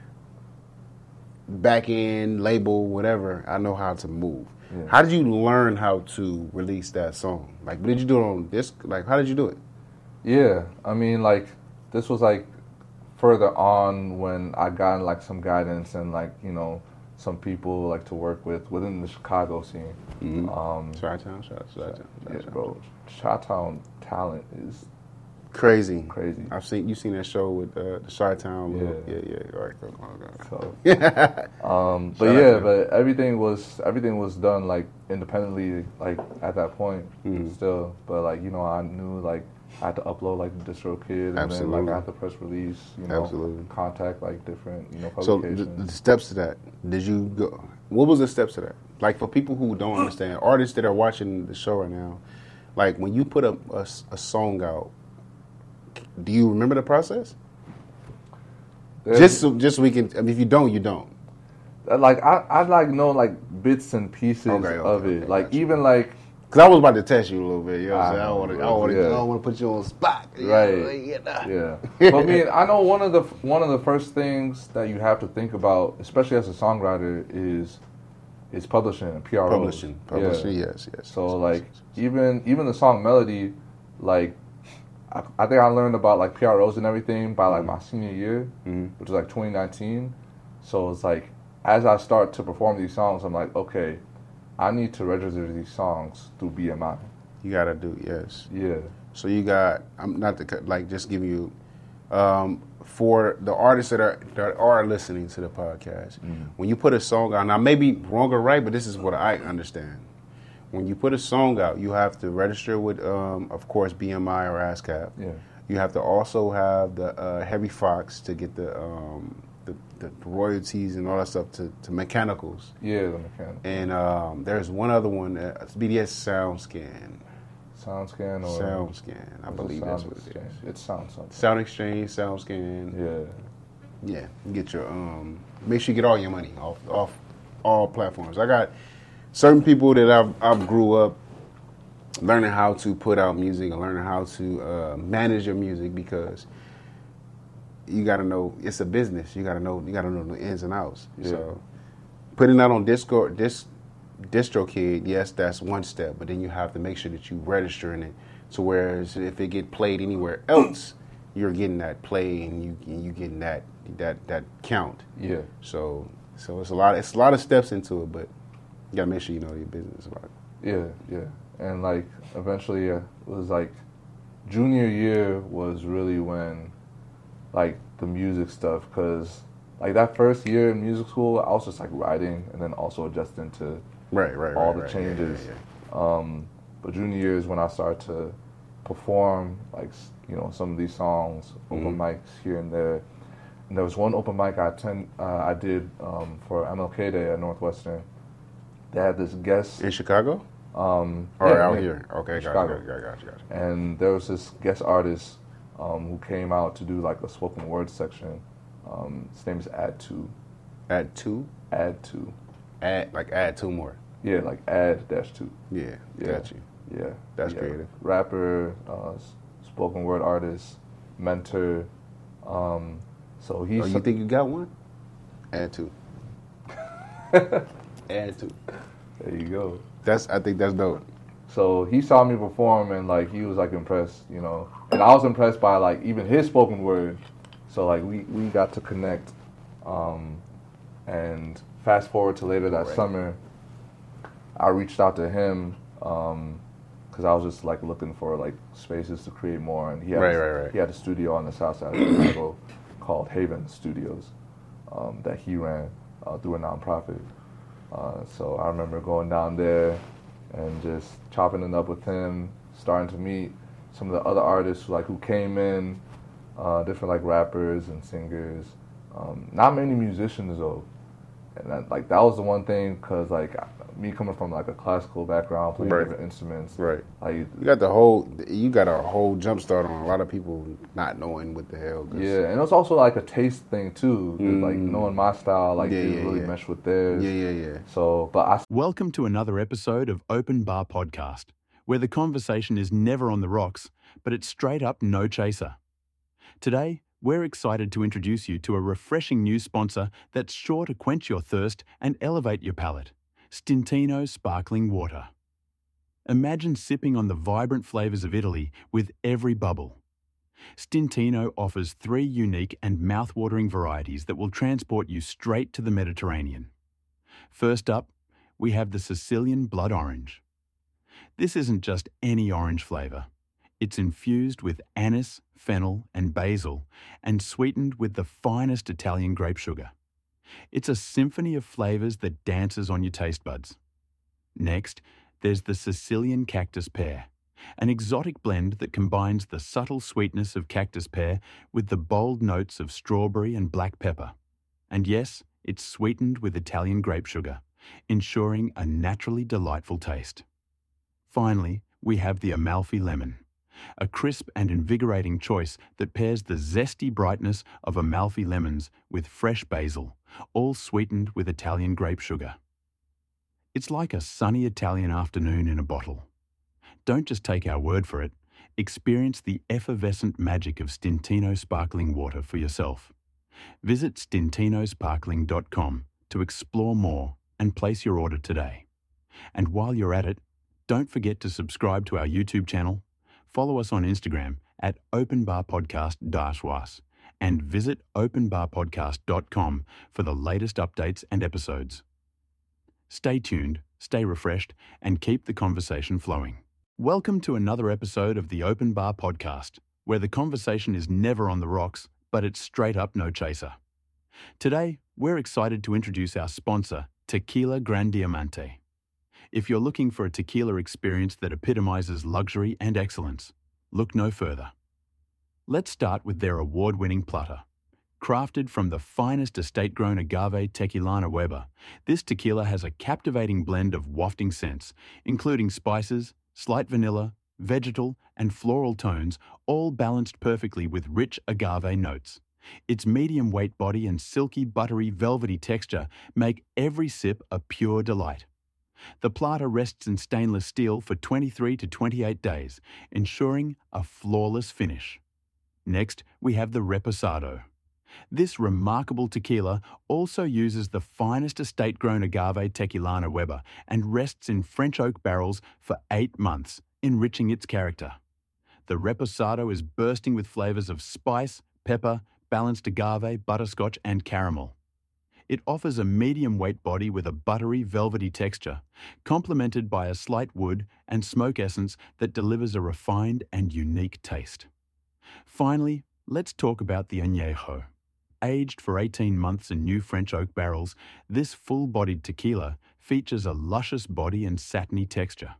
back end label, whatever. I know how to move. Yeah. How did you learn how to release that song? Like, did you do it on disc? Like, how did you do it? Yeah. I mean, like, this was like further on when I got like some guidance and like, you know, some people like to work with within the Chicago scene. Chi-Town, shout out to Yeah, Chi-Town. bro. Chi-Town talent is Crazy. crazy. You seen that show with the Chi-Town? Yeah. Yeah. All right, cool. So, Yeah. but Shout yeah, out to but everything was done like independently, like at that point still. But like, you know, I knew like I had to upload like the DistroKid, and then Absolutely. like I had to press release, you know, Absolutely. contact like different, you know, So publications. the steps to that, did you go? What was the steps to that? Like for people who don't understand, artists that are watching the show right now, like when you put a song out, do you remember the process? There's- Just so we can. I mean, if you don't, you don't. like I like know like bits and pieces Okay, of it. okay, Like gotcha. even like Cause I was about to test you a little bit. You know what I'm saying? I know, want to. bro. I Yeah. don't want to put you on the spot. Right. Yeah. But I know one of the first things that you have to think about, especially as a songwriter, is publishing and PROs. Publishing. Yeah. Yes. So yes, like yes. even the song melody, like I think I learned about like PROs and everything by like my senior year, which was like 2019. So it's like as I start to perform these songs, I'm like, okay, I need to register these songs through BMI. You gotta do yes. Yeah. So you got. I'm not to like just give you. For the artists that are listening to the podcast, when you put a song out, now maybe wrong or right, but this is what I understand. When you put a song out, you have to register with, of course, BMI or ASCAP. Yeah. You have to also have the Heavy Fox to get the royalties and all that stuff to mechanicals. Yeah, the mechanic. And there's one other one, BDS SoundScan. SoundScan or SoundScan, I believe that's what it Exchange. is. It sounds something. Sound Exchange, SoundScan. Yeah. Yeah, you get your make sure you get all your money off all platforms. I got certain people that I've grew up learning how to put out music and learning how to manage your music, because you got to know it's a business. You got to know the ins and outs. Yeah. So putting that on DistroKid, yes, that's one step, but then you have to make sure that you register in it. So whereas if it get played anywhere else, you're getting that play and you getting that count. Yeah. So it's a lot of steps into it, but you gotta make sure you know your business about it. Yeah. And like eventually it was like junior year was really when like the music stuff, because like that first year in music school I was just like writing and then also adjusting to Right. all the changes. Yeah. But junior year is when I started to perform like some of these songs, open mics here and there. And there was one open mic I did for MLK Day at Northwestern. They had this guest In Chicago? Or yeah, out yeah. here? Okay, Chicago. gotcha. And there was this guest artist who came out to do like a spoken word section. His name is Add2. Add two? Add2. Add two more. Yeah, like Add-2. Yeah, Yeah. got you. Yeah. That's Yeah. creative. Rapper, spoken word artist, mentor. So he's. Oh, you think you got one? Add two. Add two. There you go. I think that's dope. So he saw me perform and like he was like impressed, and I was impressed by like even his spoken word. So like we got to connect, and fast forward to later that summer, I reached out to him because I was just like looking for like spaces to create more, and he had he had a studio on the south side of Chicago called Haven Studios that he ran through a nonprofit. So I remember going down there and just chopping it up with him, starting to meet some of the other artists who came in, different like rappers and singers. Not many musicians though, and that was the one thing, because like me coming from like a classical background, playing different instruments, Right. Like You got a whole jump start on a lot of people not knowing what the hell. yeah, and it was also like a taste thing too, 'cause, like knowing my style, like didn't really mesh with theirs. Yeah. So, but I Welcome to another episode of Open Bar Podcast, where the conversation is never on the rocks, but it's straight up no chaser. Today, we're excited to introduce you to a refreshing new sponsor that's sure to quench your thirst and elevate your palate, Stintino Sparkling Water. Imagine sipping on the vibrant flavours of Italy with every bubble. Stintino offers 3 unique and mouth-watering varieties that will transport you straight to the Mediterranean. First up, we have the Sicilian Blood Orange. This isn't just any orange flavour. It's infused with anise, fennel and basil and sweetened with the finest Italian grape sugar. It's a symphony of flavours that dances on your taste buds. Next, there's the Sicilian Cactus Pear, an exotic blend that combines the subtle sweetness of cactus pear with the bold notes of strawberry and black pepper. And yes, it's sweetened with Italian grape sugar, ensuring a naturally delightful taste. Finally, we have the Amalfi Lemon, a crisp and invigorating choice that pairs the zesty brightness of Amalfi lemons with fresh basil, all sweetened with Italian grape sugar. It's like a sunny Italian afternoon in a bottle. Don't just take our word for it. Experience the effervescent magic of Stintino sparkling water for yourself. Visit stintinosparkling.com to explore more and place your order today. And while you're at it, don't forget to subscribe to our YouTube channel, follow us on Instagram at openbarpodcast-was, and visit openbarpodcast.com for the latest updates and episodes. Stay tuned, stay refreshed, and keep the conversation flowing. Welcome to another episode of the Open Bar Podcast, where the conversation is never on the rocks, but it's straight up no chaser. Today, we're excited to introduce our sponsor, Tequila Gran Diamante. If you're looking for a tequila experience that epitomizes luxury and excellence, look no further. Let's start with their award-winning platter. Crafted from the finest estate-grown agave Tequilana Weber, this tequila has a captivating blend of wafting scents, including spices, slight vanilla, vegetal, and floral tones, all balanced perfectly with rich agave notes. Its medium weight body and silky, buttery, velvety texture make every sip a pure delight. The platter rests in stainless steel for 23 to 28 days, ensuring a flawless finish. Next, we have the Reposado. This remarkable tequila also uses the finest estate-grown agave Tequilana Weber and rests in French oak barrels for 8 months, enriching its character. The Reposado is bursting with flavors of spice, pepper, balanced agave, butterscotch, and caramel. It offers a medium weight body with a buttery, velvety texture, complemented by a slight wood and smoke essence that delivers a refined and unique taste. Finally, let's talk about the Añejo. Aged for 18 months in new French oak barrels, this full-bodied tequila features a luscious body and satiny texture.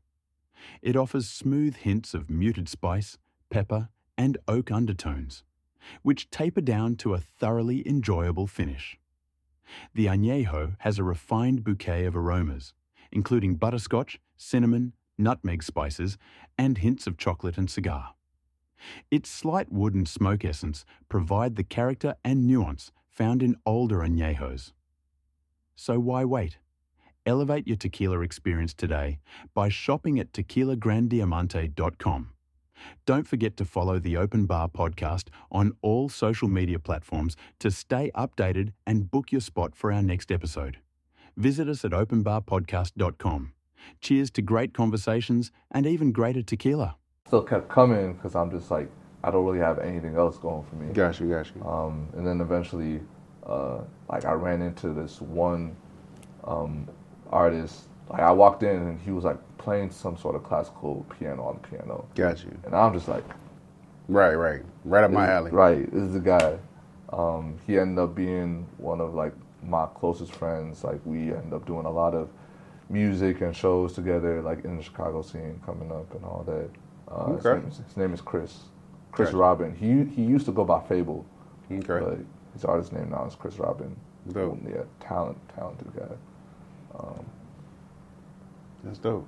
It offers smooth hints of muted spice, pepper, and oak undertones, which taper down to a thoroughly enjoyable finish. The Añejo has a refined bouquet of aromas, including butterscotch, cinnamon, nutmeg spices, and hints of chocolate and cigar. Its slight wood and smoke essence provide the character and nuance found in older Añejos. So why wait? Elevate your tequila experience today by shopping at tequilagrandiamante.com. Don't forget to follow the Open Bar Podcast on all social media platforms to stay updated and book your spot for our next episode. Visit us at openbarpodcast.com. Cheers to great conversations and even greater tequila. Still kept coming because I'm just like, I don't really have anything else going for me. Got you. And then eventually, I ran into this one artist. Like I walked in and he was like playing some sort of classical piano on the piano. Got you. And I'm just like, Right up my alley. Right, this is the guy. He ended up being one of like my closest friends. Like we ended up doing a lot of music and shows together, like in the Chicago scene coming up and all that. His name is Chris Gotcha. Robin. He used to go by Fable. Okay. But his artist name now is Chris Robin. Dope. Yeah, talented guy. That's dope.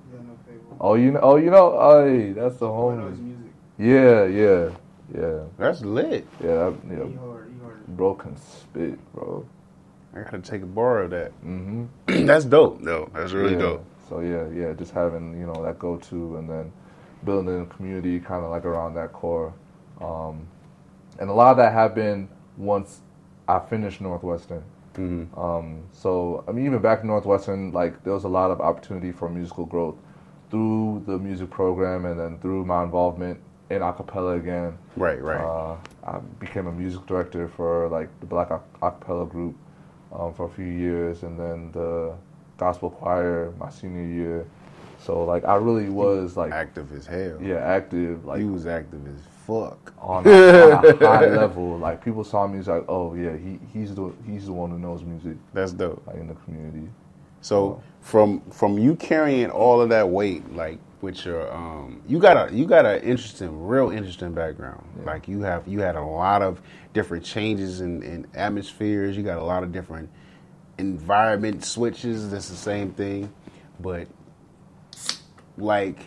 Hey, that's the homie. Yeah. That's lit. Yeah, bro can spit, bro. I gotta take a bar of that. Mm-hmm. That's dope. No, that's really dope. So yeah, just having that go-to and then building a community kind of like around that core, and a lot of that happened once I finished Northwestern. Mm-hmm. So I mean, even back in Northwestern, like there was a lot of opportunity for musical growth through the music program and then through my involvement in acapella again. Right. I became a music director for like the Black Acapella group for a few years, and then the gospel choir my senior year. So like I really was like active as hell. Yeah, active. Like he was active as fuck on a high level. Like people saw me as like, oh yeah, he's the one who knows music. That's dope. Like in the community. So from you carrying all of that weight, like with your you got a real interesting background. Yeah. Like you had a lot of different changes in atmospheres. You got a lot of different environment switches. That's the same thing, but like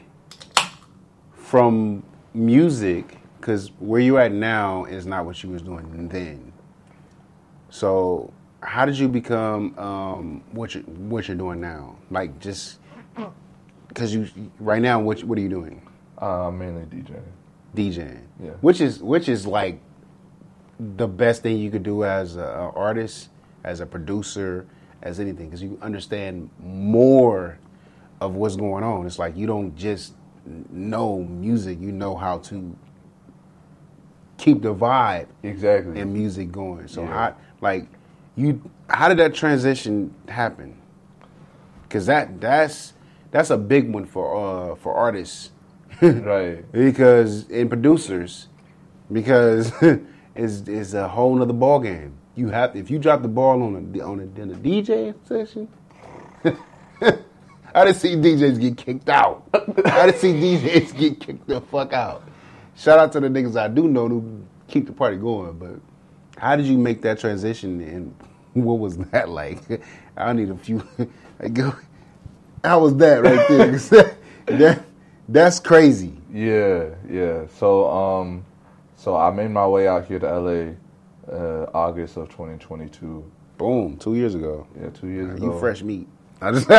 from music, because where you at now is not what you was doing then. So how did you become what you're doing now? Like just because you right now, what are you doing? Mainly DJing. DJing. Yeah. Which is like the best thing you could do as an artist, as a producer, as anything, because you understand more of what's going on. It's like you don't just know music; you know how to keep the vibe Exactly. and music going. So Yeah. how did that transition happen? Because that's a big one for artists, Right. because and producers, because it's a whole nother ball game. You have, if you drop the ball on a DJ session. I didn't see DJs get kicked out. I didn't see DJs get kicked the fuck out. Shout out to the niggas I do know who keep the party going. But how did you make that transition, and what was that like? I need a few. How was that right there? 'Cause that's crazy. Yeah. So I made my way out here to LA August of 2022. Boom, 2 years ago. Yeah, 2 years ago. You fresh meat. I just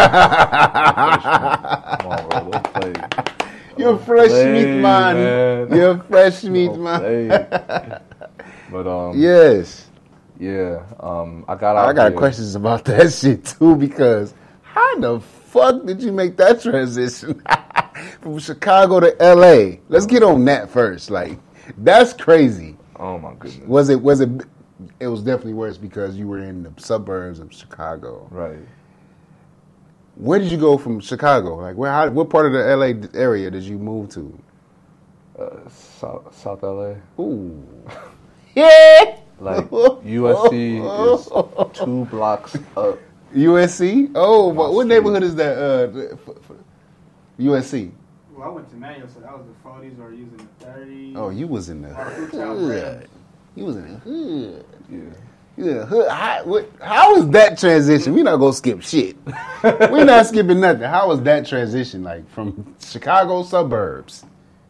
Come on, bro. Don't play. You're fresh play, meat, man. man. You're fresh meat, Don't man. play. But Yes. yeah. I got out. I got here. questions about that shit too, because how the fuck did you make that transition from Chicago to LA? Let's get on that first. Like, that's crazy. Oh my goodness. Was it it was definitely worse because you were in the suburbs of Chicago. Right. Where did you go from Chicago? Like, what part of the LA area did you move to? South LA. Ooh. Yeah. Like USC is 2 blocks up. USC? Oh, My what street. neighborhood is that? USC. Well, I went to Manual, so that was the 40s or using the 30s. Oh, you was in the hood. You was in the hood. Yeah. Yeah, hood. How was that transition? We're not gonna skip shit. We're not skipping nothing. How was that transition, like from Chicago suburbs?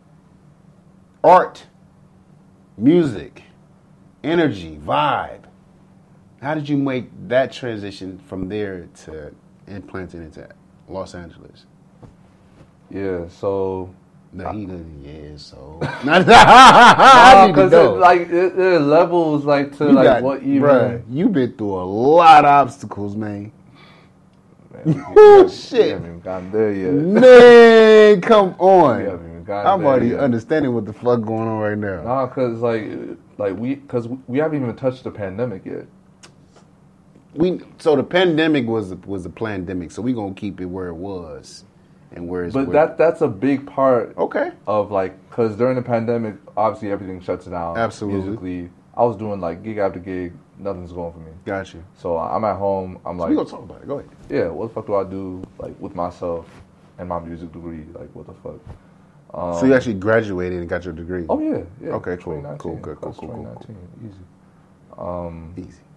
Art, music, energy, vibe. How did you make that transition from there to implanting into Los Angeles? Yeah. So. No, he doesn't. Yeah, so. I Nah, need to 'cause know. there are levels like to You like got- what even. Bruh, you been through a lot of obstacles, man. Man, Oh, we shit. haven't even gotten there yet. Man, come We on. haven't even gotten I'm there already yet. understanding what the fuck going on right now. Nah, cause we haven't even touched the pandemic yet. So the pandemic was the pandemic, so we gonna keep it where it was, and where it's. But that's a big part okay. of like, cause during the pandemic, obviously everything shuts down. Absolutely. Musically, I was doing like gig after gig, nothing's going for me. Got you. So I'm at home. I'm So like, we gonna talk about it. Go ahead. yeah, what the fuck do I do like with myself and my music degree? Like, what the fuck? So you actually graduated and got your degree. Oh yeah. Okay, cool, 2019. cool, good, That was cool, cool, 2019. Easy. Easy.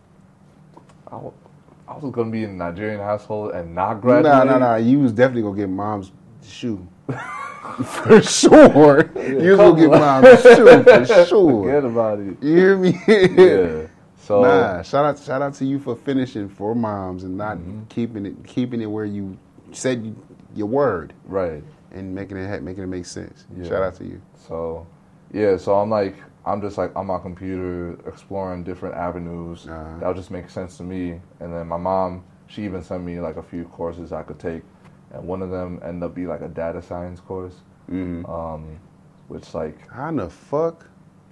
I was gonna be in a Nigerian household and not graduate. Nah. You was definitely gonna get mom's shoe. For sure. You was gonna get mom's shoe for sure. Forget about it. You hear me? Yeah. So Nah, shout out to you for finishing for moms and not keeping it where you said your word right. and making it make sense. Yeah. Shout out to you. So yeah. So I'm just like on my computer exploring different avenues that'll just make sense to me. And then my mom, she even sent me like a few courses I could take, and one of them ended up being like a data science course, which like How in the fuck?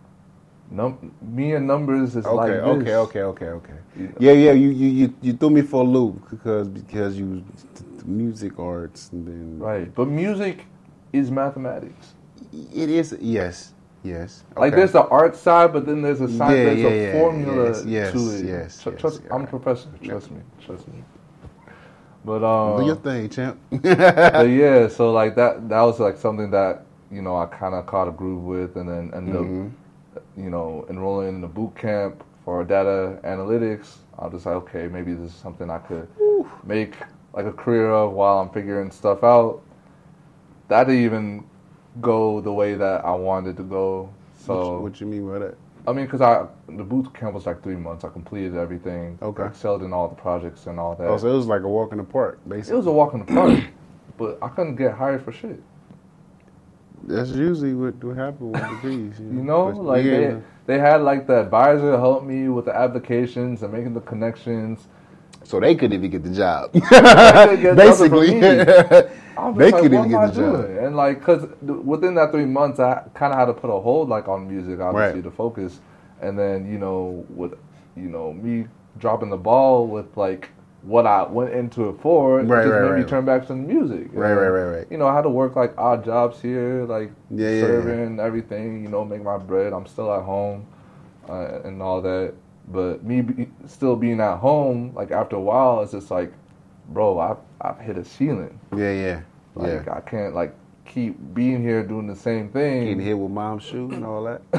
me and numbers is like this. Okay. Yeah. You threw me for a loop because you music arts and then Right, but music is mathematics. it is yes. Like Okay. there's the art side, but then there's a science, there's a formula yes, to it. yes, Trust, yes, I'm a right. professor. Trust me. But Do your thing, champ. but yeah, so like that was like something that I kind of caught a groove with, and then ended up enrolling in the boot camp for data analytics. I was just like, okay, maybe this is something I could make like a career of while I'm figuring stuff out. That didn't even go the way that I wanted to go. So what you mean by that? I mean, because the boot camp was like 3 months. I completed everything. Okay. Excelled in all the projects and all that. Oh, so it was like a walk in the park, basically. It was a walk in the park, but I couldn't get hired for shit. That's usually what happens with degrees. You know, But, like yeah. they had like the advisor help me with the applications and making the connections. So they couldn't even get the job. couldn't get Basically, nothing I'm just they like, couldn't what even am I get the job. doing? And like, cause within that 3 months, I kind of had to put a hold like on music, obviously, Right. to focus. And then with me dropping the ball with like what I went into it for, it Right, just right, made me right. turn back to the music. Right, And, right, right, right. You know, I had to work like odd jobs here, like Yeah, serving everything. You know, make my bread. I'm still at home and all that. But still being at home, like after a while, it's just like, bro, I've hit a ceiling. Yeah. Like I can't like keep being here doing the same thing. Getting hit with mom's shoe and all that.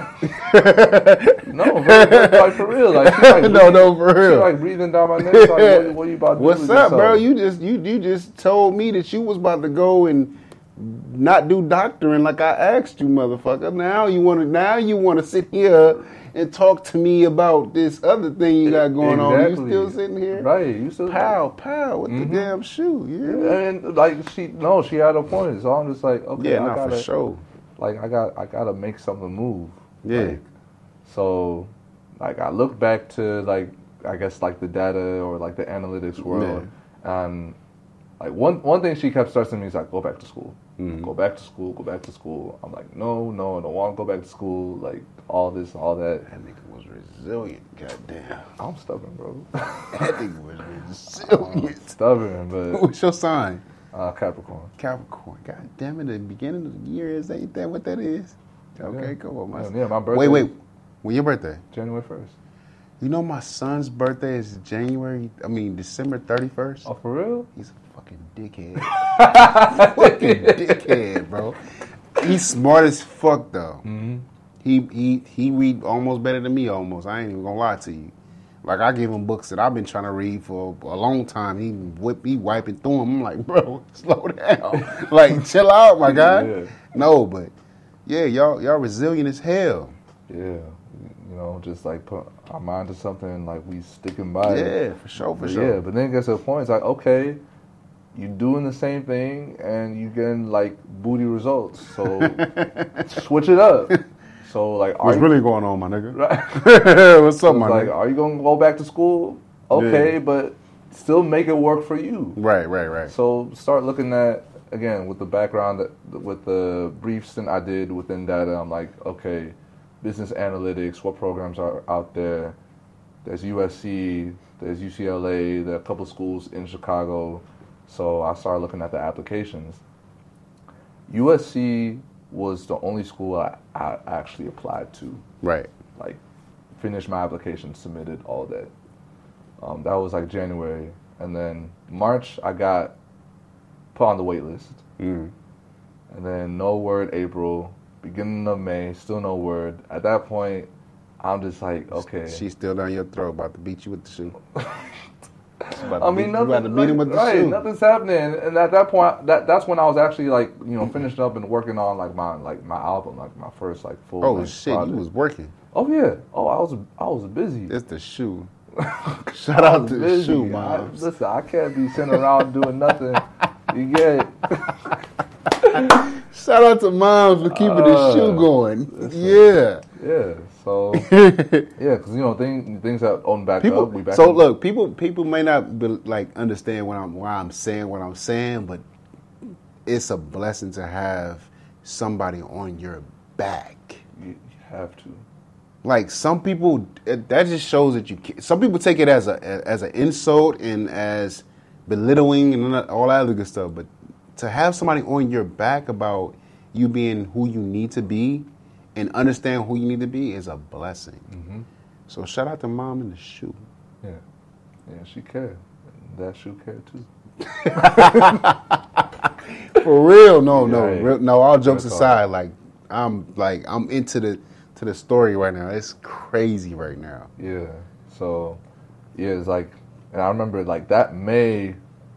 No, bro, like for real. Like she like No, for real. She like breathing down my neck. Like, what you about to do? What's with up, bro? yourself? You just told me that you was about to go and not do doctoring like I asked you, motherfucker. Now you want to sit here and talk to me about this other thing you got going on. You Exactly. still sitting here? Right? You still Pow with the damn shoe. Yeah. And like she had a point. So I'm just like, okay, Yeah, I not gotta, for sure. Like I gotta make something move. Yeah. Like, so like I look back to like I guess like the data or like the analytics world, and like one thing she kept stressing me is like, go back to school. Go back to school, go back to school. I'm like, no, I don't want to go back to school. Like all this, all that. That nigga was resilient. Goddamn. I'm stubborn, bro. That nigga was resilient. Stubborn, but What's your sign? Capricorn. Capricorn. God damn it, the beginning of the year ain't that what that is? Okay, Yeah. come on, my Yeah, my birthday. Wait. When your birthday? January 1st. You know my son's birthday is December 31st? Oh, for real? He's a fucking dickhead. Fucking dickhead, bro. He's smart as fuck though. Mm-hmm. He read almost better than me almost. I ain't even gonna lie to you. Like I give him books that I've been trying to read for a long time. He wiping through them. I'm like, bro, slow down. Like, chill out, my guy. Yeah. No, but yeah, y'all resilient as hell. Yeah. You know, just like put our mind to something, like we sticking by it. Yeah, for sure, for But sure. Yeah, but then it gets to a point, it's like, okay, you doing the same thing and you getting like booty results. So switch it up. So like, What's really going on, my nigga? right? What's up, So my it's like, nigga? are you gonna go back to school? Okay, Yeah. but still make it work for you. Right. So start looking at, again, with the background, with the brief stint I did within data, I'm like, okay, business analytics, what programs are out there? There's USC, there's UCLA, there are a couple schools in Chicago. So I started looking at the applications. USC was the only school I actually applied to. Right. Like, finished my application, submitted, all that. That was like January. And then March, I got put on the wait list. Mm. And then no word April. Beginning of May, still no word. At that point, I'm just like, okay. She's still down your throat, about to beat you with the shoe. I mean, nothing. about to beat him with the right, shoe. nothing's happening. And at that point, that's when I was actually like, finishing up and working on like my album, like my first like full. Oh like, shit, project. you was working. Oh yeah. Oh, I was busy. It's the shoe. Shout out to the Busy. shoe, man. Listen, I can't be sitting around doing nothing. You get it? Shout out to moms for keeping the shoe going. Yeah. Yeah. So yeah, because things have owned back People. up. We back So up. look, people may not be, like understand why I'm saying what I'm saying, but it's a blessing to have somebody on your back. You have to. Like some people, that just shows that you. Some people take it as an insult and as belittling and all that other good stuff. But to have somebody on your back about you being who you need to be and understand who you need to be is a blessing. Mm-hmm. So shout out to mom in the shoe. Yeah. Yeah, she cared. That shoe cared too. For real, no. Yeah. No. All jokes That's aside, I'm into the story right now. It's crazy right now. Yeah. So, yeah, it's like, and I remember like that May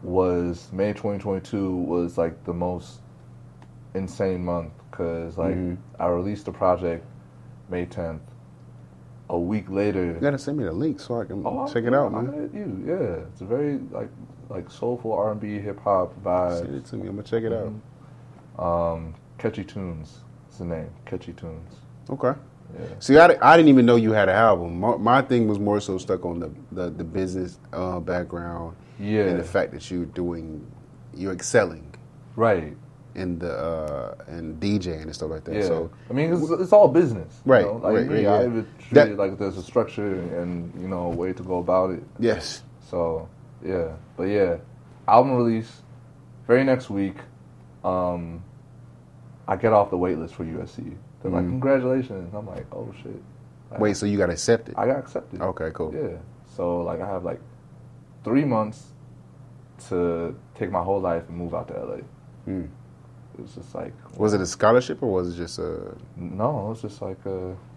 2022 was like the most insane month because like I released the project May 10th. A week later, You gotta send me the link so I can I'll check it out, I'll man. hit you. Yeah, it's a very like soulful R&B hip hop vibe. Send it to me. I'm gonna check it out. Catchy Tunes is the name. Catchy Tunes. Okay. Yeah. See, I didn't even know you had an album. My thing was more so stuck on the business background Yeah. and the fact that you're excelling Right. in the and DJing and stuff like that. Yeah. So I mean, it's all business. Right, You know? Like right, me, right, yeah. I would treat That- it like there's a structure and a way to go about it. yes, So yeah, but yeah, album release. Very next week, I get off the wait list for USC. They're like, congratulations. I'm like, oh shit. wait. So you got accepted? I got accepted. Okay, cool. Yeah. So like I have like 3 months to take my whole life and move out to LA. Mm. It's just like Was it a scholarship or was it just a? no, it's just like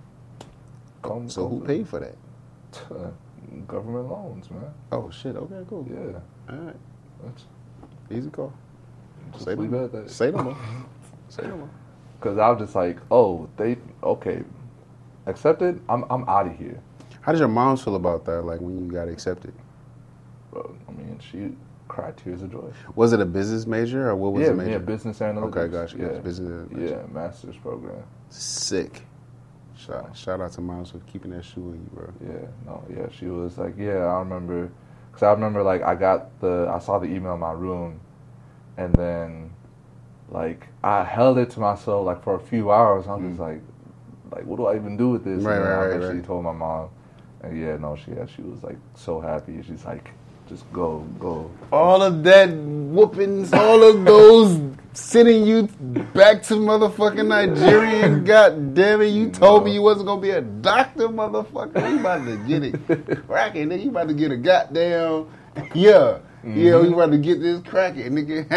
So who paid for that? government loans, man. Oh shit. Okay, cool. Yeah. All right. That's, Easy call. just Say leave no it more. at that. Say no more. Say no more. Cause I was just like, oh, accepted. I'm out of here. How did your mom feel about that? Like when you got accepted? Bro, I mean, she cried tears of joy. Was it a business major or what was the major? Yeah, business analytics. Okay, gotcha. Yeah, Business. yeah, master's program. Sick. Shout out to moms for keeping that shoe in you, bro. Yeah, she was like, yeah, I remember, cause I remember like I saw the email in my room, and then, like I held it to myself like for a few hours. I'm just like, what do I even do with this? Right, and then right, I right, eventually right. told my mom, and she was like so happy. She's like, just go. All of that whoopings, all of those sending you back to motherfucking Nigeria. God damn it, you told me you wasn't gonna be a doctor, motherfucker. You about to get it cracking, nigga. You about to get a goddamn yeah. Yeah, we about to get this cracking, nigga.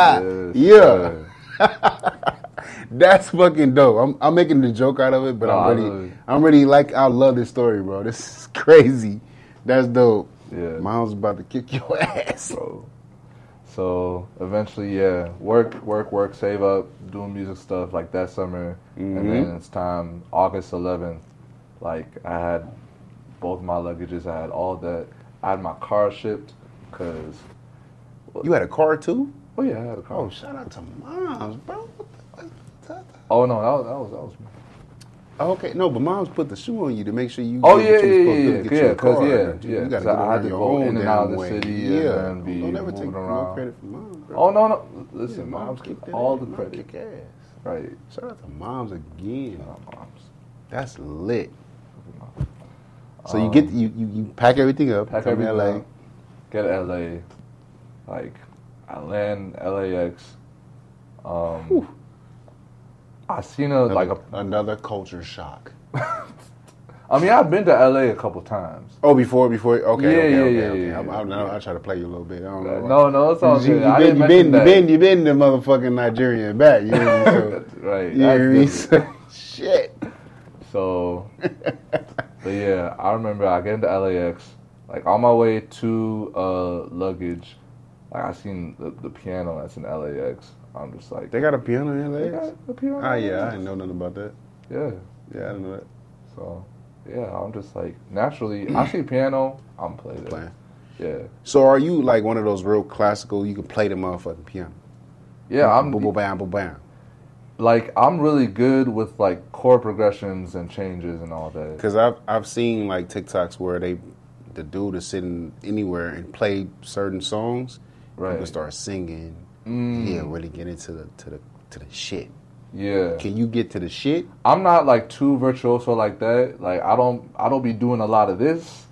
Yes, yeah. That's fucking dope. I'm making the joke out of it, but No, I I'm really like I love this story, bro. This is crazy. That's dope. Yeah. Mom's about to kick your ass. Bro. So eventually, yeah, work, save up, doing music stuff like that summer, and then it's time. August 11th, like I had both my luggages. I had all that. I had my car shipped, cause You had a car too? oh yeah, I had a car. Oh, shout out to moms, bro. Oh no, that was me. Okay, no, but moms put the shoe on you to make sure you. Oh get yeah, what you supposed to do to get you a cause car. yeah, You yeah. gotta 'Cause get I had on to your go own in and out of damn the way. city Yeah, and be don't ever moving take no around. credit from moms. Bro. Oh no, listen, Yeah, moms kick keep that all ass. the Mom credit. kick ass. Right, Shout out to moms again. moms. That's lit. So you get you pack everything up. Pack come to everything LA. up, get to LA, like I land LAX. I seen Another culture shock. I mean, I've been to LA a couple times. Oh, before. Okay. Yeah. I try to play you a little bit. I don't know. No, it's all good. I You didn't mention that. been the motherfucking Nigeria and back. You know what I mean? So, Right. you know what I mean? that's different. Shit. So, but yeah, I remember I get into LAX, like on my way to luggage, like I seen the piano that's in LAX. I'm just like, They got a piano in they LA? got a piano. Ah, in yeah, I LAX. didn't know nothing about that. Yeah. Yeah, I didn't know that. So, yeah, I'm just like, naturally, I see piano, I'm playing it. Playing. Yeah. So are you like one of those real classical, you can play the motherfucking piano? Yeah, I'm Boom, boom, bam, boom, bam. like, I'm really good with like chord progressions and changes and all that. Because I've seen like TikToks where the dude is sitting anywhere and play certain songs. Right. People start singing. Yeah, really get into the shit. Yeah. Can you get to the shit? I'm not like too virtuoso like that. Like I don't be doing a lot of this.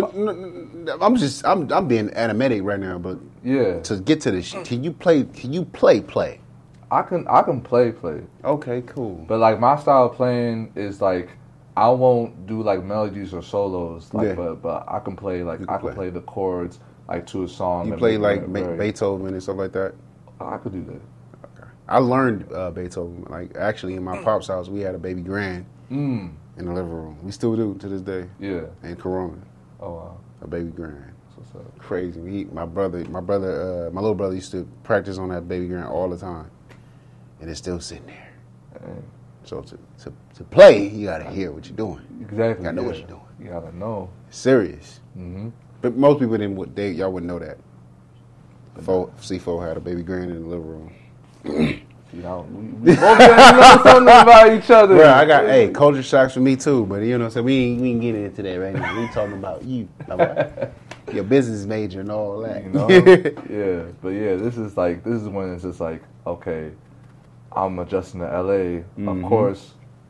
I'm being animatic right now, but Yeah. to get to the shit, can you play? I can play. Okay, cool. But like my style of playing is like I won't do like melodies or solos. Like Yeah. but I can play like You can I can play. play the chords like to a song. You and play be like very- Beethoven and stuff like that? I could do that. I learned Beethoven. Like actually, in my pop's house, we had a baby grand in the living room. We still do to this day. Yeah. In Corona, Oh wow. a baby grand. That's what's up. Crazy. My little brother used to practice on that baby grand all the time, and it's still sitting there. Dang. So to play, you gotta hear what you're doing. Exactly. You gotta know what yeah. you're doing. You gotta know. It's serious. Mm-hmm. But most people y'all wouldn't know that. C4 had a baby grand in the living room. You know, we both gotta know something about each other. Bro, I got culture shocks for me too, but you know what I'm saying? We ain't getting into that right now. We talking about you. Like, your business major and all that. You know? Yeah. But yeah, this is when it's just like, okay, I'm adjusting to LA. Of course,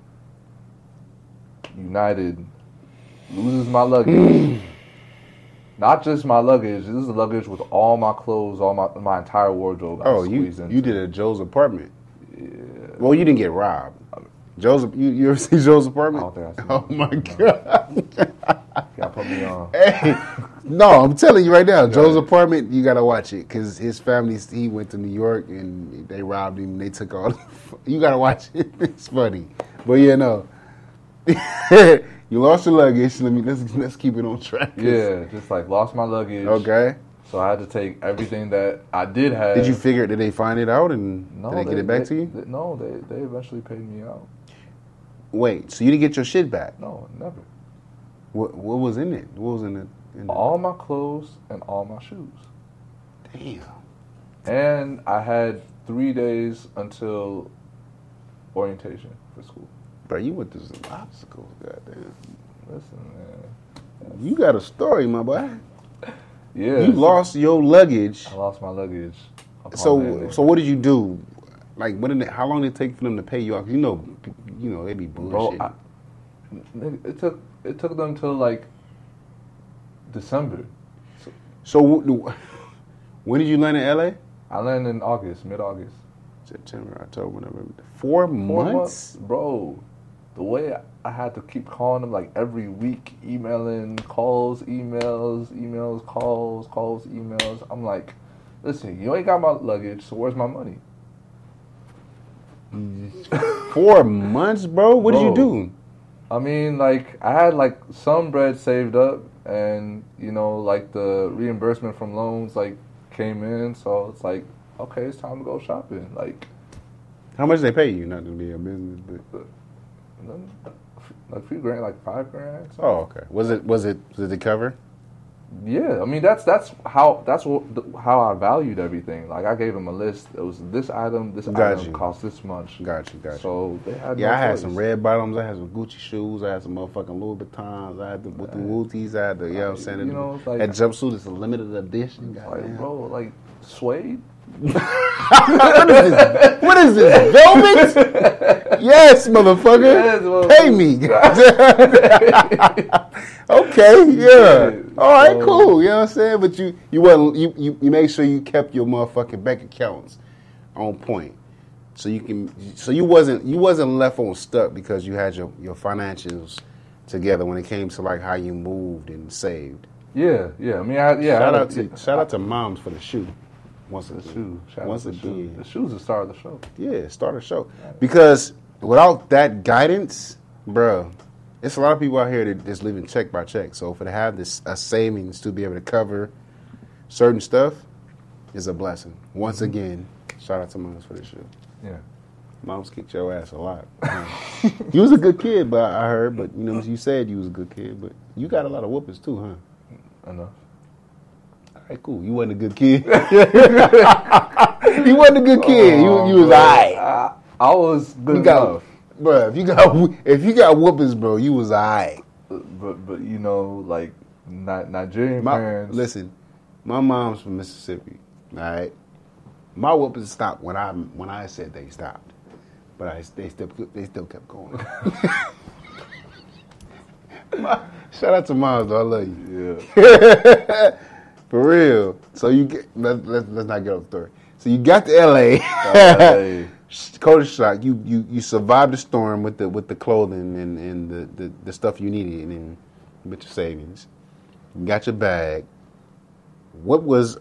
United loses my luggage. Not just my luggage. This is the luggage with all my clothes, all my entire wardrobe. Oh, you did a Joe's apartment. Yeah. Well, you didn't get robbed. Joe's, you ever see Joe's apartment? I don't think I seen Oh my God! Yeah, put me on. Hey, no, I'm telling you right now, Joe's apartment. You gotta watch it because his family. He went to New York and they robbed him. They took all. You gotta watch it. It's funny, but yeah, no. You lost your luggage. Let's keep it on track. Yeah, just like lost my luggage. Okay. So I had to take everything that I did have. Did you figure? Did they find it out and No, did they get it back to you? No, they eventually paid me out. Wait, so you didn't get your shit back? No, never. What was in it? What was in it? All my clothes and all my shoes. Damn. And I had 3 days until orientation for school. Bro, you went through some obstacles, goddamn. Listen, man. You got a story, my boy. Yeah. You lost your luggage. I lost my luggage. So what did you do? Like, how long did it take for them to pay you off? You know, they be bullshit. Bro, it took them till like December. So when did you land in LA? I landed in August, mid-August. September, October, November. 4 months? Bro. The way I had to keep calling them like every week, emailing, calls, emails, calls, emails. I'm like, listen, you ain't got my luggage, so where's my money? 4 months, bro? What did you do? I mean, like, I had like some bread saved up, and you know, like the reimbursement from loans like came in, so it's like, okay, it's time to go shopping. Like, how much they pay you? Not to be a business, but like a few grand, like $5 grand. Oh, okay. Did it cover? Yeah, I mean that's how I valued everything. Like I gave them a list. It was this item cost this much. Got you. So they had I had some red bottoms. I had some Gucci shoes. I had some motherfucking Louis Vuittons. I had the Wooties. I had the you know what I'm saying. Like, that jumpsuit is a limited edition. Like, bro, like suede. What is this? Velvet? Yes, motherfucker. Yes, pay me. Okay, yeah. All right, cool. You know what I'm saying? But you make sure you kept your motherfucking bank accounts on point. So you wasn't left on stuck because you had your financials together when it came to like how you moved and saved. Yeah. I mean, shout out to moms for the shoe. Once again. The shoes the start of the show. Yeah, start a show. Because without that guidance, bro, it's a lot of people out here that just living check by check. So for to have a savings to be able to cover certain stuff is a blessing. Once again, shout out to moms for the shoe. Yeah. Moms kicked your ass a lot. You was a good kid, but I heard. But you know, you said you was a good kid, but you got a lot of whoopings too, huh? Enough. All right, cool. You wasn't a good kid. You wasn't a good kid. You was alright. I was good enough. Bro, if you got whoopings, bro, you was alright. But you know, like Nigerian parents. Listen, my mom's from Mississippi. All right, my whoopings stopped when I said they stopped, but they still kept going. Shout out to moms, though. I love you. Yeah. For real. So let's not get off the story. So you got to LA. Culture shock. You survived the storm with the clothing and the stuff you needed and with your savings. You got your bag. What was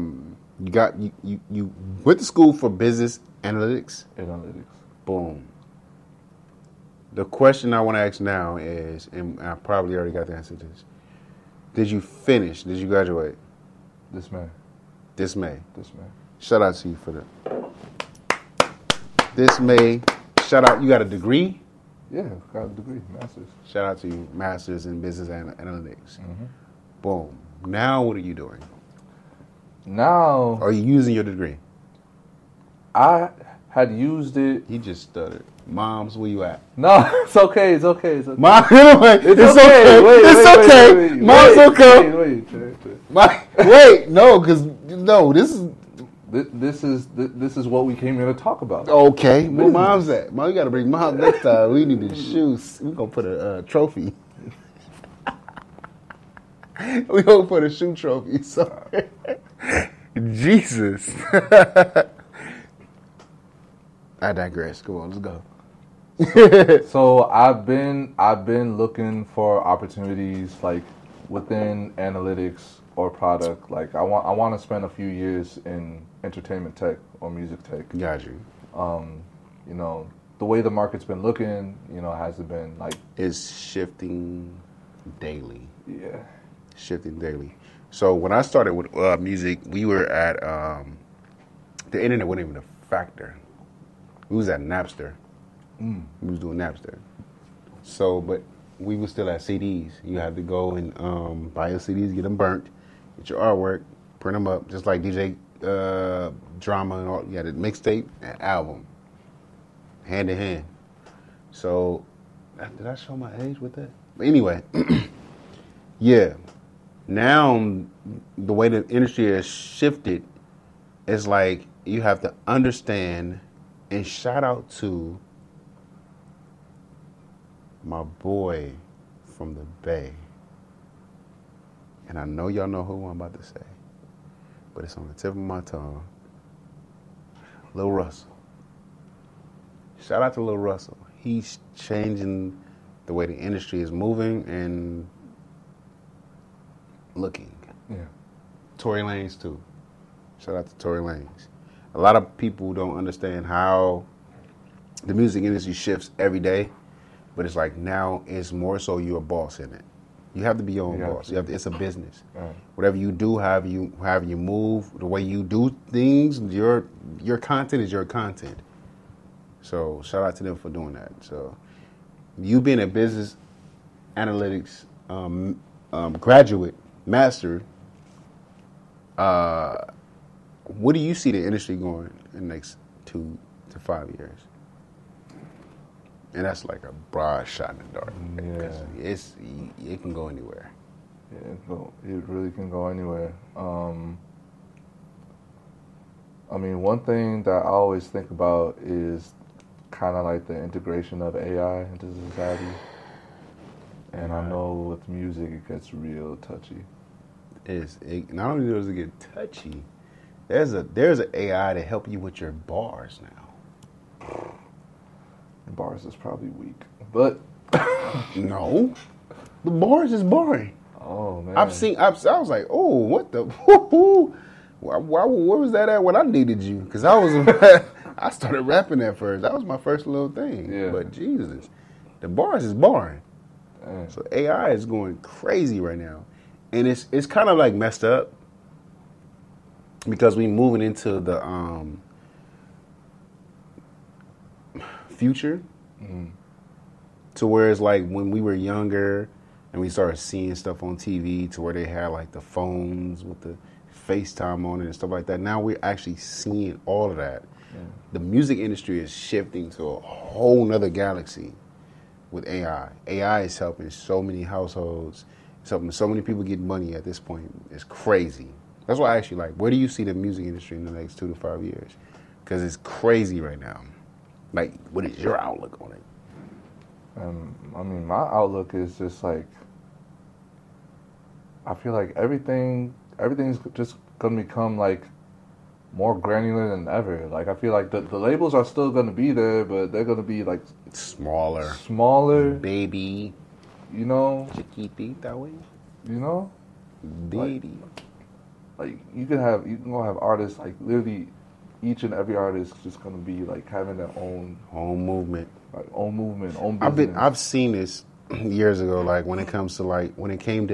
you went to school for business analytics? Analytics. Boom. The question I want to ask now is, and I probably already got the answer to this. Did you finish? Did you graduate? This May. This May. Shout out to you for that. This May. Shout out. You got a degree? Yeah, got a degree, master's. Shout out to you, master's in business analytics. Mm-hmm. Boom. Now what are you doing? Now. Are you using your degree? had used it. He just stuttered. Moms, where you at? No, it's okay. It's okay. It's okay. Mom, it's okay. Wait, It's okay. wait. Mom's okay. Wait. Wait, no, because no, this is This is what we came here to talk about. okay. Where mom's at? Mom, you got to bring mom next time. We need the shoes. We gonna put a trophy. We gonna put a shoe trophy. So, Jesus. I digress. Come on, let's go. So I've been looking for opportunities like within analytics or product. Like I want to spend a few years in entertainment tech or music tech. Got you. You know, the way the market's been looking, you know, hasn't been like It's shifting daily. yeah. Shifting daily. So when I started with music, we were at the internet wasn't even a factor. We was at Napster. We was doing Napster. So, but we was still at CDs. You had to go and buy your CDs, get them burnt, get your artwork, print them up, just like DJ Drama and all. You had a mixtape and album, hand in hand. So, did I show my age with that? But anyway, yeah. Now, the way the industry has shifted is like you have to understand, and shout out to my boy from the Bay. And I know y'all know who I'm about to say, but it's on the tip of my tongue. Lil Russell. Shout out to Lil Russell. He's changing the way the industry is moving and looking. Yeah. Tory Lanez too. Shout out to Tory Lanez. A lot of people don't understand how the music industry shifts every day, but it's like now it's more so you're a boss in it. You have to be your own boss. It's a business. Right. Whatever you do, however you move, the way you do things, your content is your content. So shout out to them for doing that. So you being a business analytics graduate, master, what do you see the industry going in the next 2 to 5 years? And that's like a broad shot in the dark. Yeah. It can go anywhere. Yeah, it really can go anywhere. I mean, one thing that I always think about is kind of like the integration of AI into society. And I know with music, it gets real touchy. Not only does it get touchy, there's an AI to help you with your bars now. Bars is probably weak, but No, the bars is boring. oh man, I was like, oh, what the? Where was that at when I needed you? Because I started rapping at first. That was my first little thing. Yeah. But Jesus, the bars is boring. Dang. So AI is going crazy right now, and it's kind of like messed up because we moving into the future, to where it's like when we were younger and we started seeing stuff on TV, to where they had like the phones with the FaceTime on it and stuff like that. Now we're actually seeing all of that. Yeah. The music industry is shifting to a whole nother galaxy with AI. AI is helping so many households. It's helping so many people get money at this point. It's crazy. That's why I actually like, where do you see the music industry in the next 2 to 5 years? Because it's crazy right now. Like, what is your outlook on it? I mean, my outlook is just like, I feel like everything's just gonna become like more granular than ever. Like, I feel like the labels are still gonna be there, but they're gonna be like smaller, Baby. you know, Chiquitita, way. you know, Baby. like you can have artists like literally each and every artist just gonna be like having their own Home movement. own movement, own business. I've seen this years ago, like when it came to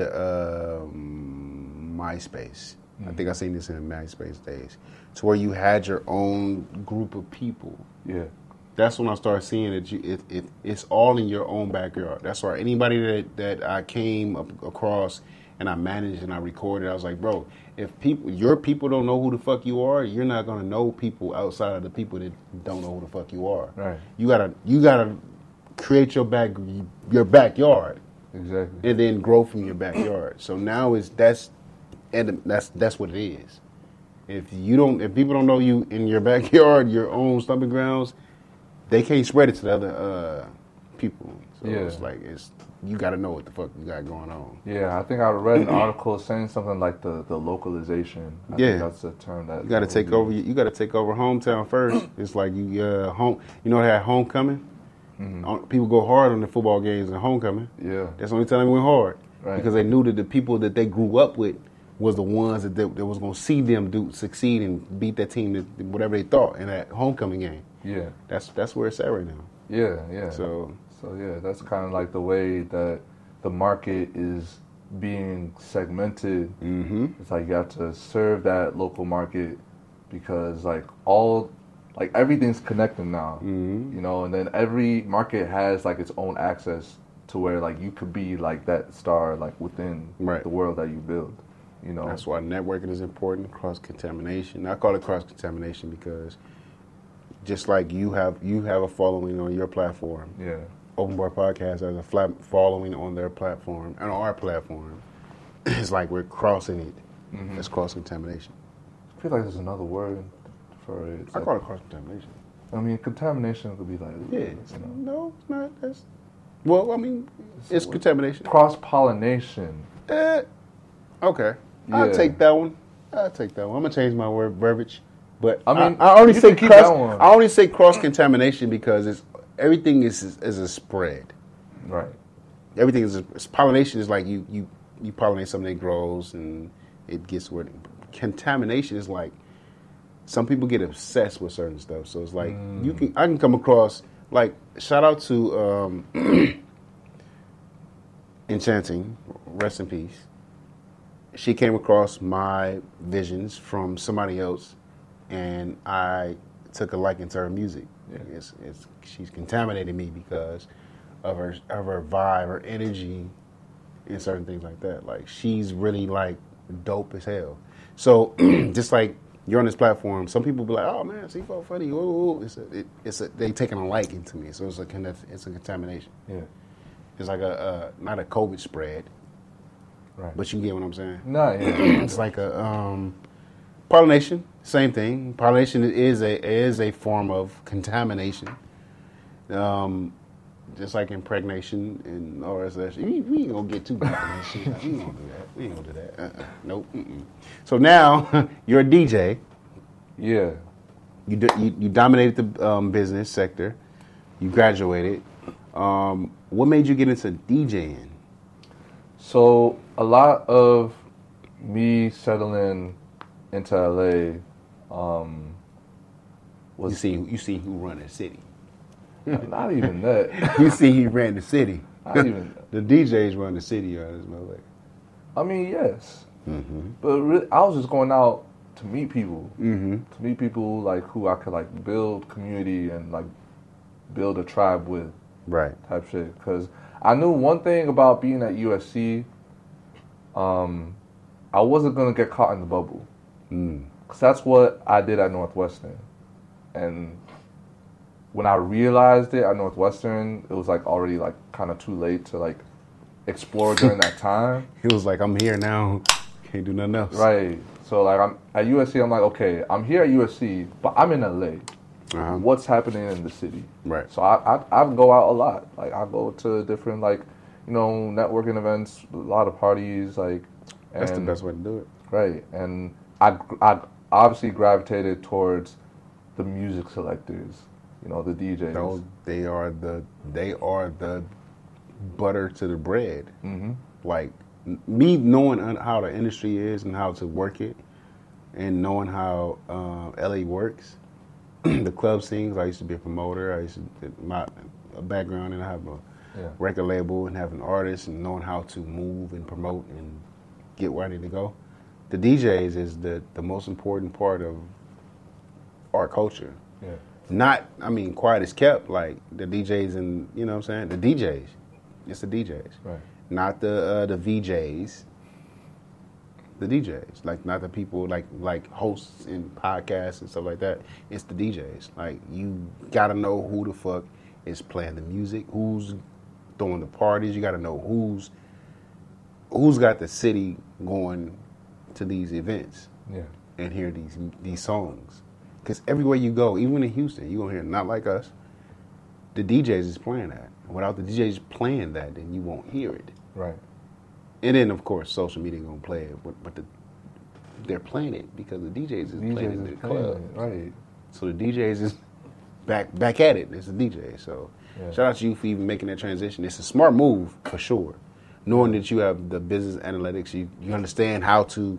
MySpace. I think I seen this in the MySpace days. It's where you had your own group of people. Yeah. That's when I started seeing it's all in your own backyard. That's why anybody that I came across and I managed and I recorded. I was like, bro, if your people don't know who the fuck you are, you're not gonna know people outside of the people that don't know who the fuck you are. Right. You gotta create your backyard, Exactly. and then grow from your backyard. So now that's what it is. If people don't know you in your backyard, your own stomping grounds, they can't spread it to the other people. So Yeah. it's like you got to know what the fuck you got going on. Yeah, I think I read an article saying something like the localization. I Yeah. think that's a term that You got to take over. You got to take over hometown first. It's like you home. You know, they had homecoming. People go hard on the football games and homecoming. Yeah. That's the only time they went hard Right. because they knew that the people that they grew up with was the ones that was going to see them succeed and beat that team, whatever they thought in that homecoming game. Yeah. That's where it's at right now. Yeah. So So yeah, that's kind of like the way that the market is being segmented. It's like you have to serve that local market because like everything's connected now, you know, and then every market has like its own access to where like you could be like that star like within Right. the world that you build, you know. that's why networking is important. Cross contamination. I call it cross contamination because just like you have a following on your platform. Yeah. Open Bar Podcast has a following on their platform and on our platform. It's like we're crossing it. It's cross contamination. I feel like there's another word for it. It's I like- call it cross contamination. I mean, contamination could be like, Yeah. you know, No, it's not. Well, I mean, it's contamination. cross pollination. Okay. I'll Yeah. take that one. I'm gonna change my verbiage. But I mean, I only you say can keep cross. that one. I only say cross contamination because everything is a spread. Right. Everything is pollination is like you pollinate something that grows and it gets where contamination is like some people get obsessed with certain stuff. So it's like I can come across like shout out to Enchanting, rest in peace. She came across my visions from somebody else, and I took a liking to her music. Yeah. She's contaminated me because of her vibe, her energy, and certain things like that. Like she's really like dope as hell. So just like you're on this platform, some people be like, "Oh man, C4 funny." Ooh. They taking a liking to me, so it's a contamination. Yeah. It's like not a COVID spread, Right. but you get what I'm saying. No, yeah. It's like a pollination. Same thing. Pollination is a form of contamination. Just like impregnation and all that stuff. We ain't gonna get too deep in that shit. We ain't gonna do that. Nope. So now you're a DJ. Yeah. You dominated the business sector. You graduated. What made you get into DJing? So a lot of me settling into LA was You see who run the city. not even that. You see he ran the city. Not even. The DJs run the city on this motherfucker. I mean, yes, but really, I was just going out to meet people, to meet people like who I could like build community and like build a tribe with, Right. type shit. Because I knew one thing about being at USC, I wasn't gonna get caught in the bubble. Because that's what I did at Northwestern, and when I realized it at Northwestern, it was like already like kind of too late to like explore during that time. He was like, I'm here now. Can't do nothing else. Right. So like I'm at USC, I'm like, okay, I'm here at USC, but I'm in LA. Uh-huh. What's happening in the city? Right. So I go out a lot. Like I go to different like, you know, networking events, a lot of parties, like. That's the and- best way to do it. Right. And I obviously gravitated towards the music selectors, you know, the DJs. Those they are the butter to the bread. Mm-hmm. Like me knowing how the industry is and how to work it, and knowing how LA works. The club scenes. I used to be a promoter. I used to my background, and I have a record label and have an artist, and knowing how to move and promote and get where I need to go. The DJs is the most important part of our culture. Yeah. Not, I mean, quiet as kept, like the DJs and, you know what I'm saying? The DJs. It's the DJs. Right. Not the VJs. the DJs, like not the people like hosts and podcasts and stuff like that. It's the DJs. Like you gotta know who the fuck is playing the music, who's throwing the parties. You gotta know who's got the city going to these events Yeah. and hear these songs. Because everywhere you go, even in Houston, you're gonna hear Not Like Us. The DJs is playing that. Without the DJs playing that, then you won't hear it. Right. And then, of course, social media gonna play it, but they're playing it because the DJs is playing it in the club. Right. So the DJs is back at it. It's the DJ. So Yeah. shout out to you for even making that transition. It's a smart move for sure. Knowing that you have the business analytics, you understand how to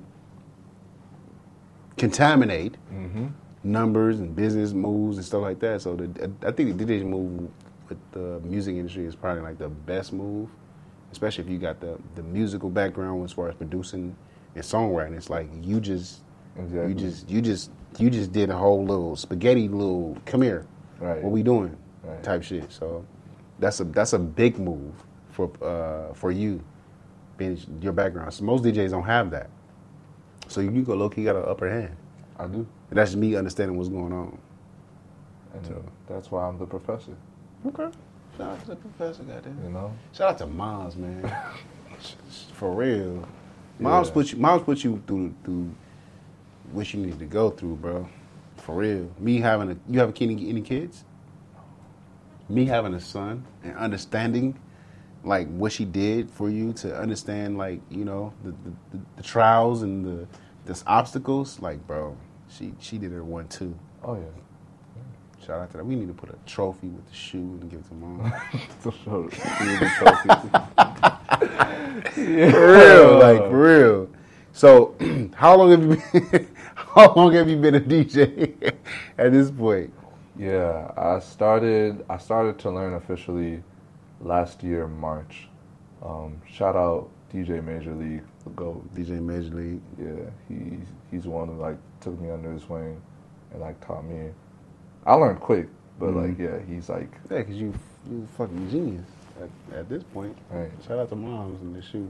contaminate numbers and business moves and stuff like that. So I think the DJs move with the music industry is probably like the best move, especially if you got the musical background as far as producing and songwriting. It's like you just did a whole little spaghetti little come here, Right. what we doing, Right. type shit. So that's a big move for you, being your background. So most DJs don't have that. So you go low key got an upper hand. I do. And that's me understanding what's going on. And So- that's why I'm the professor. Okay. Shout out to the professor, goddamn. You know? Shout out to moms, man. For real. Moms Yeah. put you through what you need to go through, bro. For real. You have any kids? Me having a son and understanding like what she did for you to understand like, you know, the trials and the obstacles, like bro, she did her 1-2. Oh, yeah. Shout out to that. We need to put a trophy with the shoe and give it to mom. For sure. For real, like for real. So, how long have you been a DJ at this point? Yeah, I started to learn officially last year, March. Shout out DJ Major League, the GOAT. DJ Major League. Yeah, he's the one who like took me under his wing and like taught me. I learned quick, but like yeah, he's like Yeah, because you a fucking genius at this point. Right. Shout out to moms in the shoe.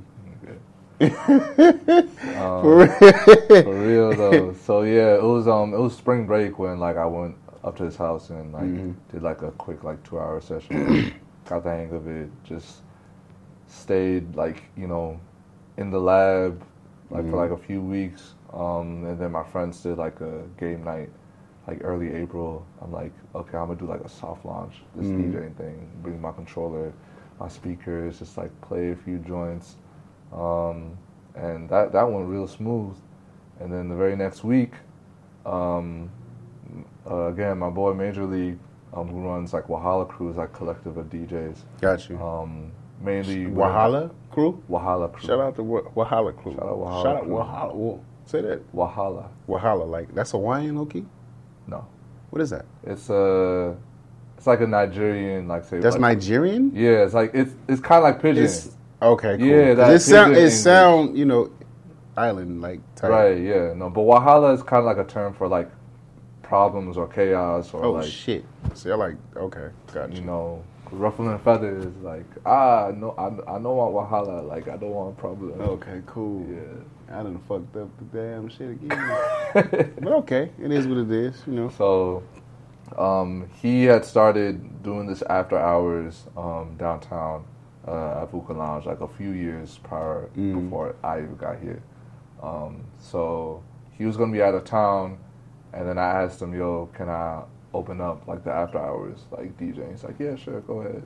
for real though. So yeah, it was spring break when like I went up to his house and like did like a quick like 2-hour session. Got the hang of it. Just stayed like, you know, in the lab like for like a few weeks. And then my friends did like a game night like early April. I'm like, okay, I'm gonna do like a soft launch, this DJing thing, bring my controller, my speakers, just like play a few joints. And that went real smooth. And then the very next week, again, my boy Major League, who runs like Wahala Crew, is like collective of DJs. Got you. Mainly Wahala Crew? Wahala Crew. Shout out to Wahala Crew. Shout out Wahala Shout out Crew. Wahala. Well, say that. Wahala. Wahala, like that's Hawaiian, Loki? No, What is that? it's like a Nigerian like say. That's like, Nigerian? Yeah, it's like it's kind of like pidgin. Okay, cool. Yeah, 'Cause that it pidgin sound, you know, island like type. Right, yeah, no, but Wahala is kind of like a term for like problems or chaos or Oh like shit. See, I like. Okay, got you. you know, ruffling feathers. Like no, I don't want Wahala. Like I don't want problems. Okay, cool. Yeah. I done fucked up the damn shit again. But okay, it is what it is, you know. So, he had started doing this after hours downtown at Vuka Lounge like a few years prior before I even got here. So he was gonna be out of town, and then I asked him, "Yo, can I open up like the after hours like DJ?" He's like, "Yeah, sure, go ahead."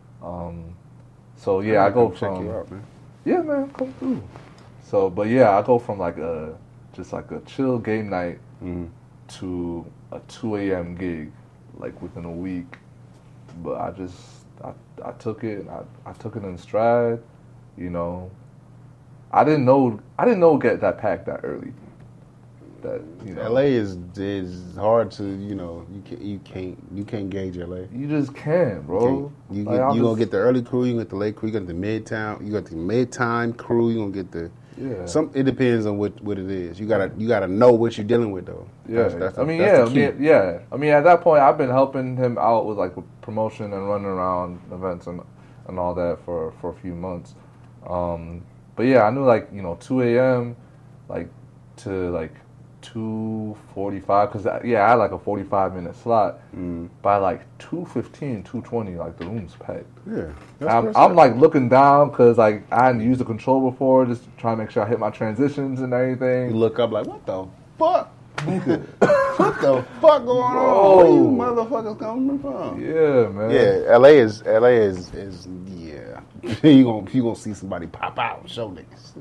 So yeah, I go Come check from you out, man. yeah, man, come through. So, but yeah, I go from like just like a chill game night to a 2 a.m. gig, like within a week. But I took it, and I took it in stride. You know, I didn't know get that packed that early. That you know, LA is hard to, you know, you can't gauge LA. you just can't, bro. You Like, I'm gonna just- get the early crew, you gonna get the late crew, you got the midtown, you got the midtime crew, you gonna get the Yeah. It depends on what it is. You gotta know what you're dealing with though. Yeah, That's I mean, the key. I mean, at that point, I've been helping him out with like promotion and running around events and all that for a few months. But yeah, I knew like 2 a.m. like to like 2:45 because I had like a 45-minute slot. By like 2:15, 2:20, like the room's packed. Yeah. I'm like looking down because like I hadn't used the control before, just trying to make sure I hit my transitions and You everything. look up like, what the fuck? Nigga, what the fuck going on? Bro. Where you motherfuckers coming from? Yeah, man. Yeah, LA is yeah. you gonna see somebody pop out and show niggas.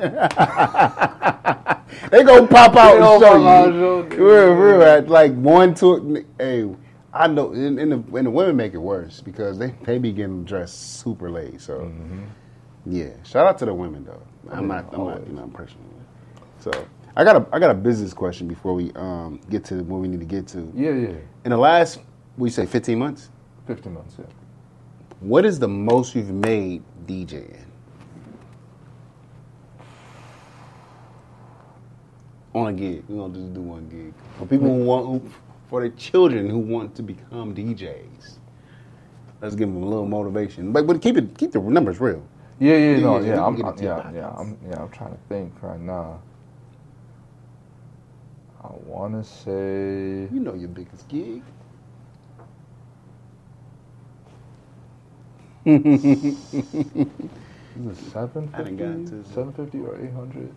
They gonna pop out and show you. Real, like 1, 2. Hey, I know, and the women make it worse because they be getting dressed super late. So yeah, shout out to the women though. I'm not personally. So I got a business question before we get to what we need to get to. Yeah. In the last, we say 15 months. 15 months. Yeah. What is the most you've made DJing? On a gig. We're going to just do one gig. For people for the children who want to become DJs. Let's give them a little motivation. But keep the numbers real. I'm trying to think right now. I want to say You know your biggest gig. is it 750? I done got to- 750 or 800?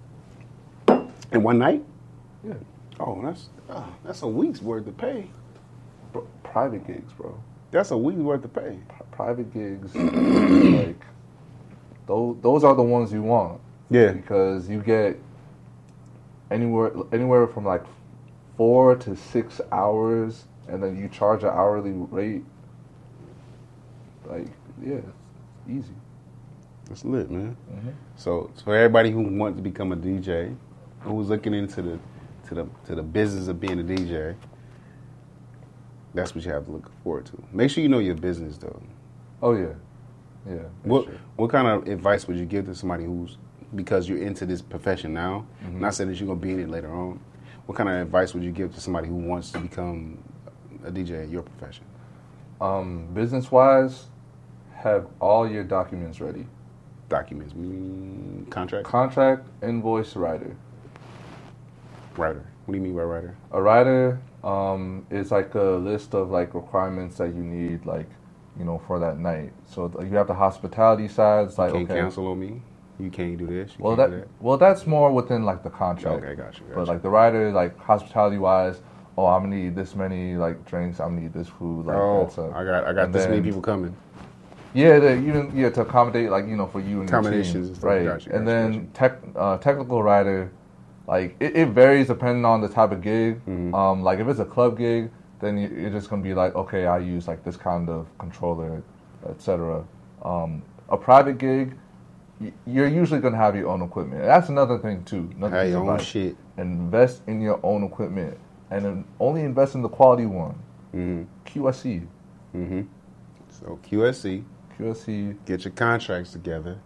In one night? Yeah. Oh, that's a week's worth of pay. Private gigs, bro. That's a week's worth of pay. Private gigs, like those are the ones you want. Yeah. Because you get anywhere from like 4 to 6 hours, and then you charge an hourly rate. Like, yeah, it's easy. That's lit, man. So for everybody who wants to become a DJ, who's looking into the business of being a DJ, that's what you have to look forward to. Make sure you know your business, though. Oh yeah. What kind of advice would you give to somebody who's, because you're into this profession now, not saying that you're gonna be in it later on, what kind of advice would you give to somebody who wants to become a DJ in your profession? Business wise, have all your documents ready. Documents, meaning contract? Contract, invoice, rider. Writer. What do you mean by writer? A rider is like a list of like requirements that you need, like, you know, for that night. So you have the hospitality side. It's like, You can't okay, cancel on me. You can't do this. You well can't do that. that's more within like the contract. Okay, gotcha. But like the rider, like hospitality wise, oh, I'm gonna need this many like drinks. I'm gonna need this food. Like, I got this many people coming. Yeah, to accommodate, like, you know, for you and your Accommodations team, and stuff. right? Gotcha, And then technical rider, like it varies depending on the type of gig. Like if it's a club gig, then you're just gonna be like, okay, I use like this kind of controller, etc. A private gig, you're usually gonna have your own equipment. That's another thing too. Have your own shit. Invest in your own equipment, and then only invest in the quality one. QSC. So QSC. QSC. Get your contracts together.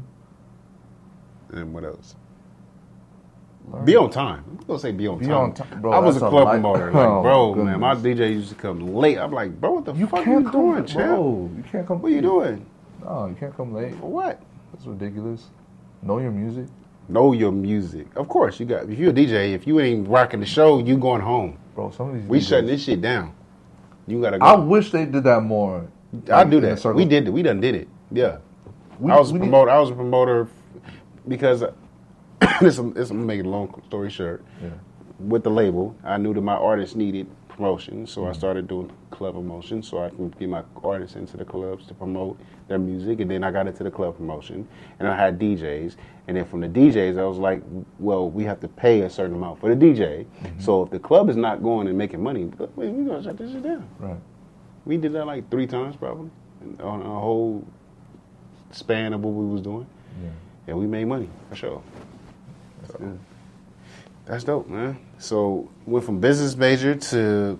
And what else? Be on time. I'm gonna say be on time. Bro, I was a that's club life- promoter. Like, Oh, bro, goodness. man, my DJ used to come late. I'm like, bro, what the fuck you doing, champ? Bro, you can't come. What you doing? No, you can't come late. For what? That's ridiculous. Know your music. Know your music. Of course, you got. If you're a DJ, if you ain't rocking the show, you going home. Bro, some of these We DJs, shutting this shit down. You gotta go. I wish they did that more. I do in the that. circle. We did it. We done did it. Yeah. We- I was a we need- promoter. I was a promoter because this. I'm gonna make it a long story short. Yeah. With the label, I knew that my artists needed promotion, so Mm-hmm. I started doing club promotion so I can get my artists into the clubs to promote their music, and then I got into the club promotion, and I had DJs, and then from the DJs, I was like, well, we have to pay a certain amount for the DJ, so if the club is not going and making money, we're gonna shut this shit down. Right. We did that like 3 times probably on a whole span of what we was doing. Yeah. And we made money for sure. That's good. That's dope, man. So went from business major to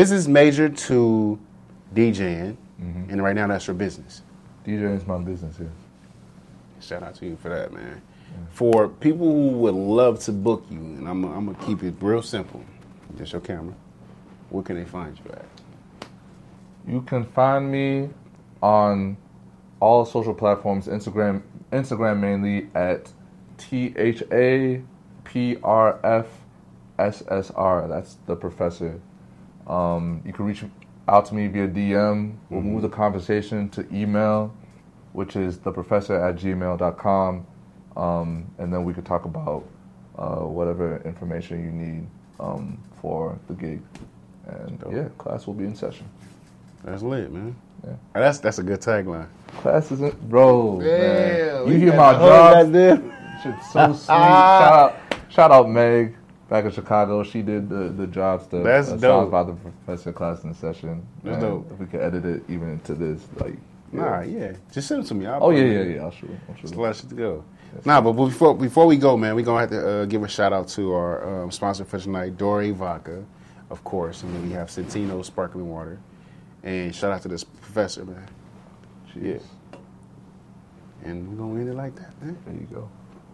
DJing, and right now that's your business. DJing is my business here. Shout out to you for that, man. For people who would love to book you, and I'm gonna keep it real simple. Just your camera. Where can they find you at? You can find me on all social platforms, Instagram mainly at THAPPY PRFSSR. That's the professor. You can reach out to me via DM. We'll move the conversation to email, which is theprofessor@gmail.com. And then we could talk about whatever information you need for the gig. And yeah, class will be in session. That's lit, man. Yeah. That's a good tagline. Class isn't, bro. Man. we You hear got my the whole job? goddamn- Shit's so sweet. Shout out Meg back in Chicago. She did the job stuff. That's Sounds dope. by the professor class in the session. That's And dope. If we could edit it even into this, like. Nah, yeah. Just send it to me. Oh yeah. I'll shoot it. There's a lot of shit to go. Nah, but before we go, man, we're going to have to give a shout out to our sponsor for tonight, Dore Vodka, of course. And then we have Centino Sparkling Water. And shout out to this professor, man. Cheers. Yeah. And we're going to end it like that, man. There you go.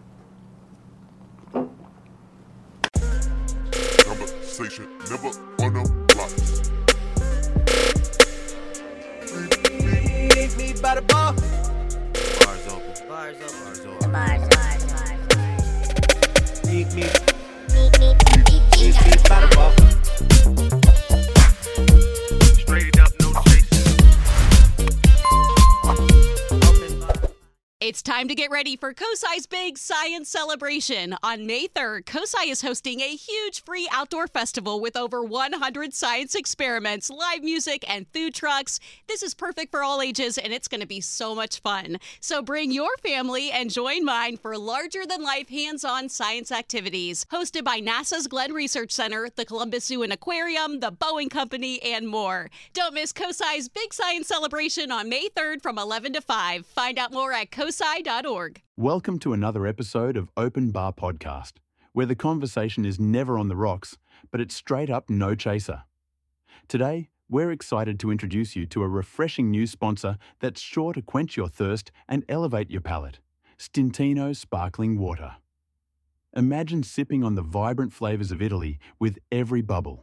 Conversation never on the blocks. Meet me by the bar. Bars open. Bars open. Bars open. Meet me by the bar. Straight up, no chasing. Open bar. It's time to get ready for COSI's big science celebration. On May 3rd, COSI is hosting a huge free outdoor festival with over 100 science experiments, live music, and food trucks. This is perfect for all ages, and it's going to be so much fun. So bring your family and join mine for larger-than-life hands-on science activities. Hosted by NASA's Glenn Research Center, the Columbus Zoo and Aquarium, the Boeing Company, and more. Don't miss COSI's big science celebration on May 3rd from 11 to 5. Find out more at COSI.org. Welcome to another episode of Open Bar Podcast, where the conversation is never on the rocks, but it's straight up no chaser. Today, we're excited to introduce you to a refreshing new sponsor that's sure to quench your thirst and elevate your palate, Stintino Sparkling Water. Imagine sipping on the vibrant flavors of Italy with every bubble.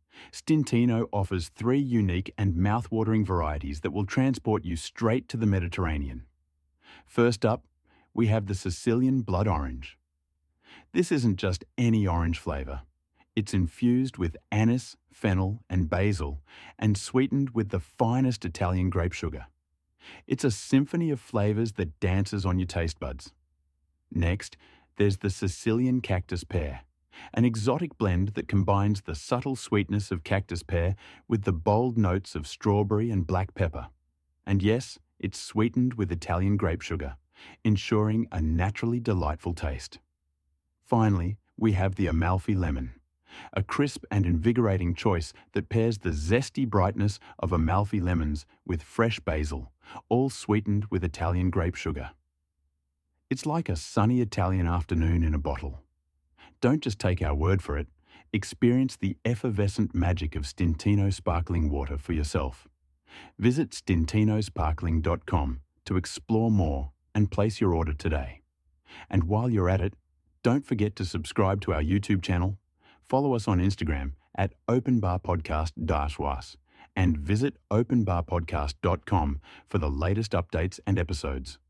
Stintino offers 3 unique and mouth-watering varieties that will transport you straight to the Mediterranean. First up, we have the Sicilian Blood Orange. This isn't just any orange flavor. It's infused with anise, fennel, and basil, and sweetened with the finest Italian grape sugar. It's a symphony of flavors that dances on your taste buds. Next, there's the Sicilian Cactus Pear, an exotic blend that combines the subtle sweetness of cactus pear with the bold notes of strawberry and black pepper. And yes, it's sweetened with Italian grape sugar, ensuring a naturally delightful taste. Finally, we have the Amalfi Lemon, a crisp and invigorating choice that pairs the zesty brightness of Amalfi lemons with fresh basil, all sweetened with Italian grape sugar. It's like a sunny Italian afternoon in a bottle. Don't just take our word for it. Experience the effervescent magic of Stintino Sparkling Water for yourself. Visit stintinosparkling.com to explore more and place your order today. And while you're at it, don't forget to subscribe to our YouTube channel, follow us on Instagram at openbarpodcast-was, and visit openbarpodcast.com for the latest updates and episodes.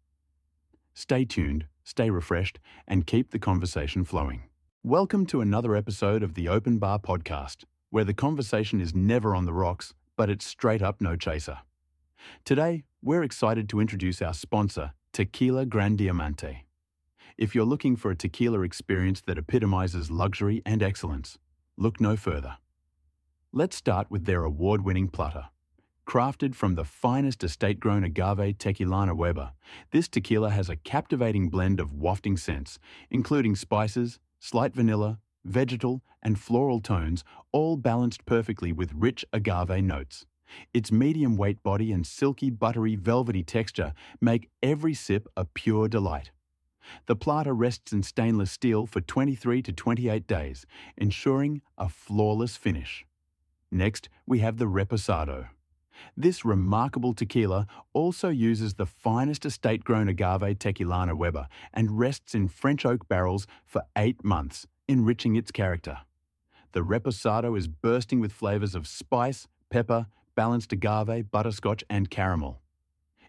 Stay tuned, stay refreshed, and keep the conversation flowing. Welcome to another episode of the Open Bar Podcast, where the conversation is never on the rocks, but it's straight up no chaser. Today, we're excited to introduce our sponsor, Tequila Gran Diamante. If you're looking for a tequila experience that epitomizes luxury and excellence, look no further. Let's start with their award-winning platter. Crafted from the finest estate-grown agave Tequilana Weber, this tequila has a captivating blend of wafting scents, including spices, slight vanilla, vegetal, and floral tones, all balanced perfectly with rich agave notes. Its medium weight body and silky, buttery, velvety texture make every sip a pure delight. The platter rests in stainless steel for 23 to 28 days, ensuring a flawless finish. Next, we have the Reposado. This remarkable tequila also uses the finest estate-grown agave Tequilana Weber and rests in French oak barrels for 8 months, enriching its character. The Reposado is bursting with flavors of spice, pepper, balanced agave, butterscotch, and caramel.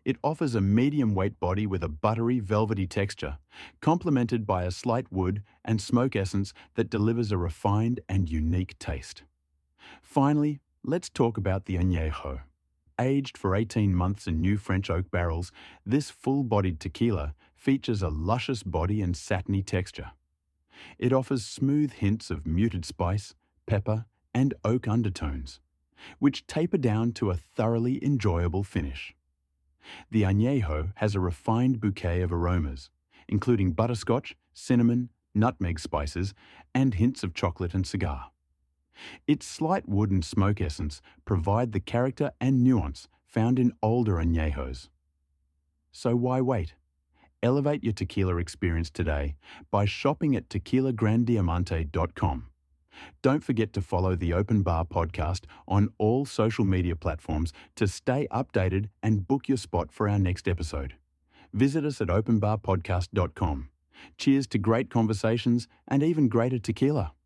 It offers a medium weight body with a buttery, velvety texture, complemented by a slight wood and smoke essence that delivers a refined and unique taste. Finally, let's talk about the Añejo. Aged for 18 months in new French oak barrels, this full-bodied tequila features a luscious body and satiny texture. It offers smooth hints of muted spice, pepper, and oak undertones, which taper down to a thoroughly enjoyable finish. The Añejo has a refined bouquet of aromas, including butterscotch, cinnamon, nutmeg spices, and hints of chocolate and cigar. Its slight wood and smoke essence provide the character and nuance found in older Añejos. So why wait? Elevate your tequila experience today by shopping at tequilagrandiamante.com. Don't forget to follow the Open Bar podcast on all social media platforms to stay updated and book your spot for our next episode. Visit us at openbarpodcast.com. Cheers to great conversations and even greater tequila.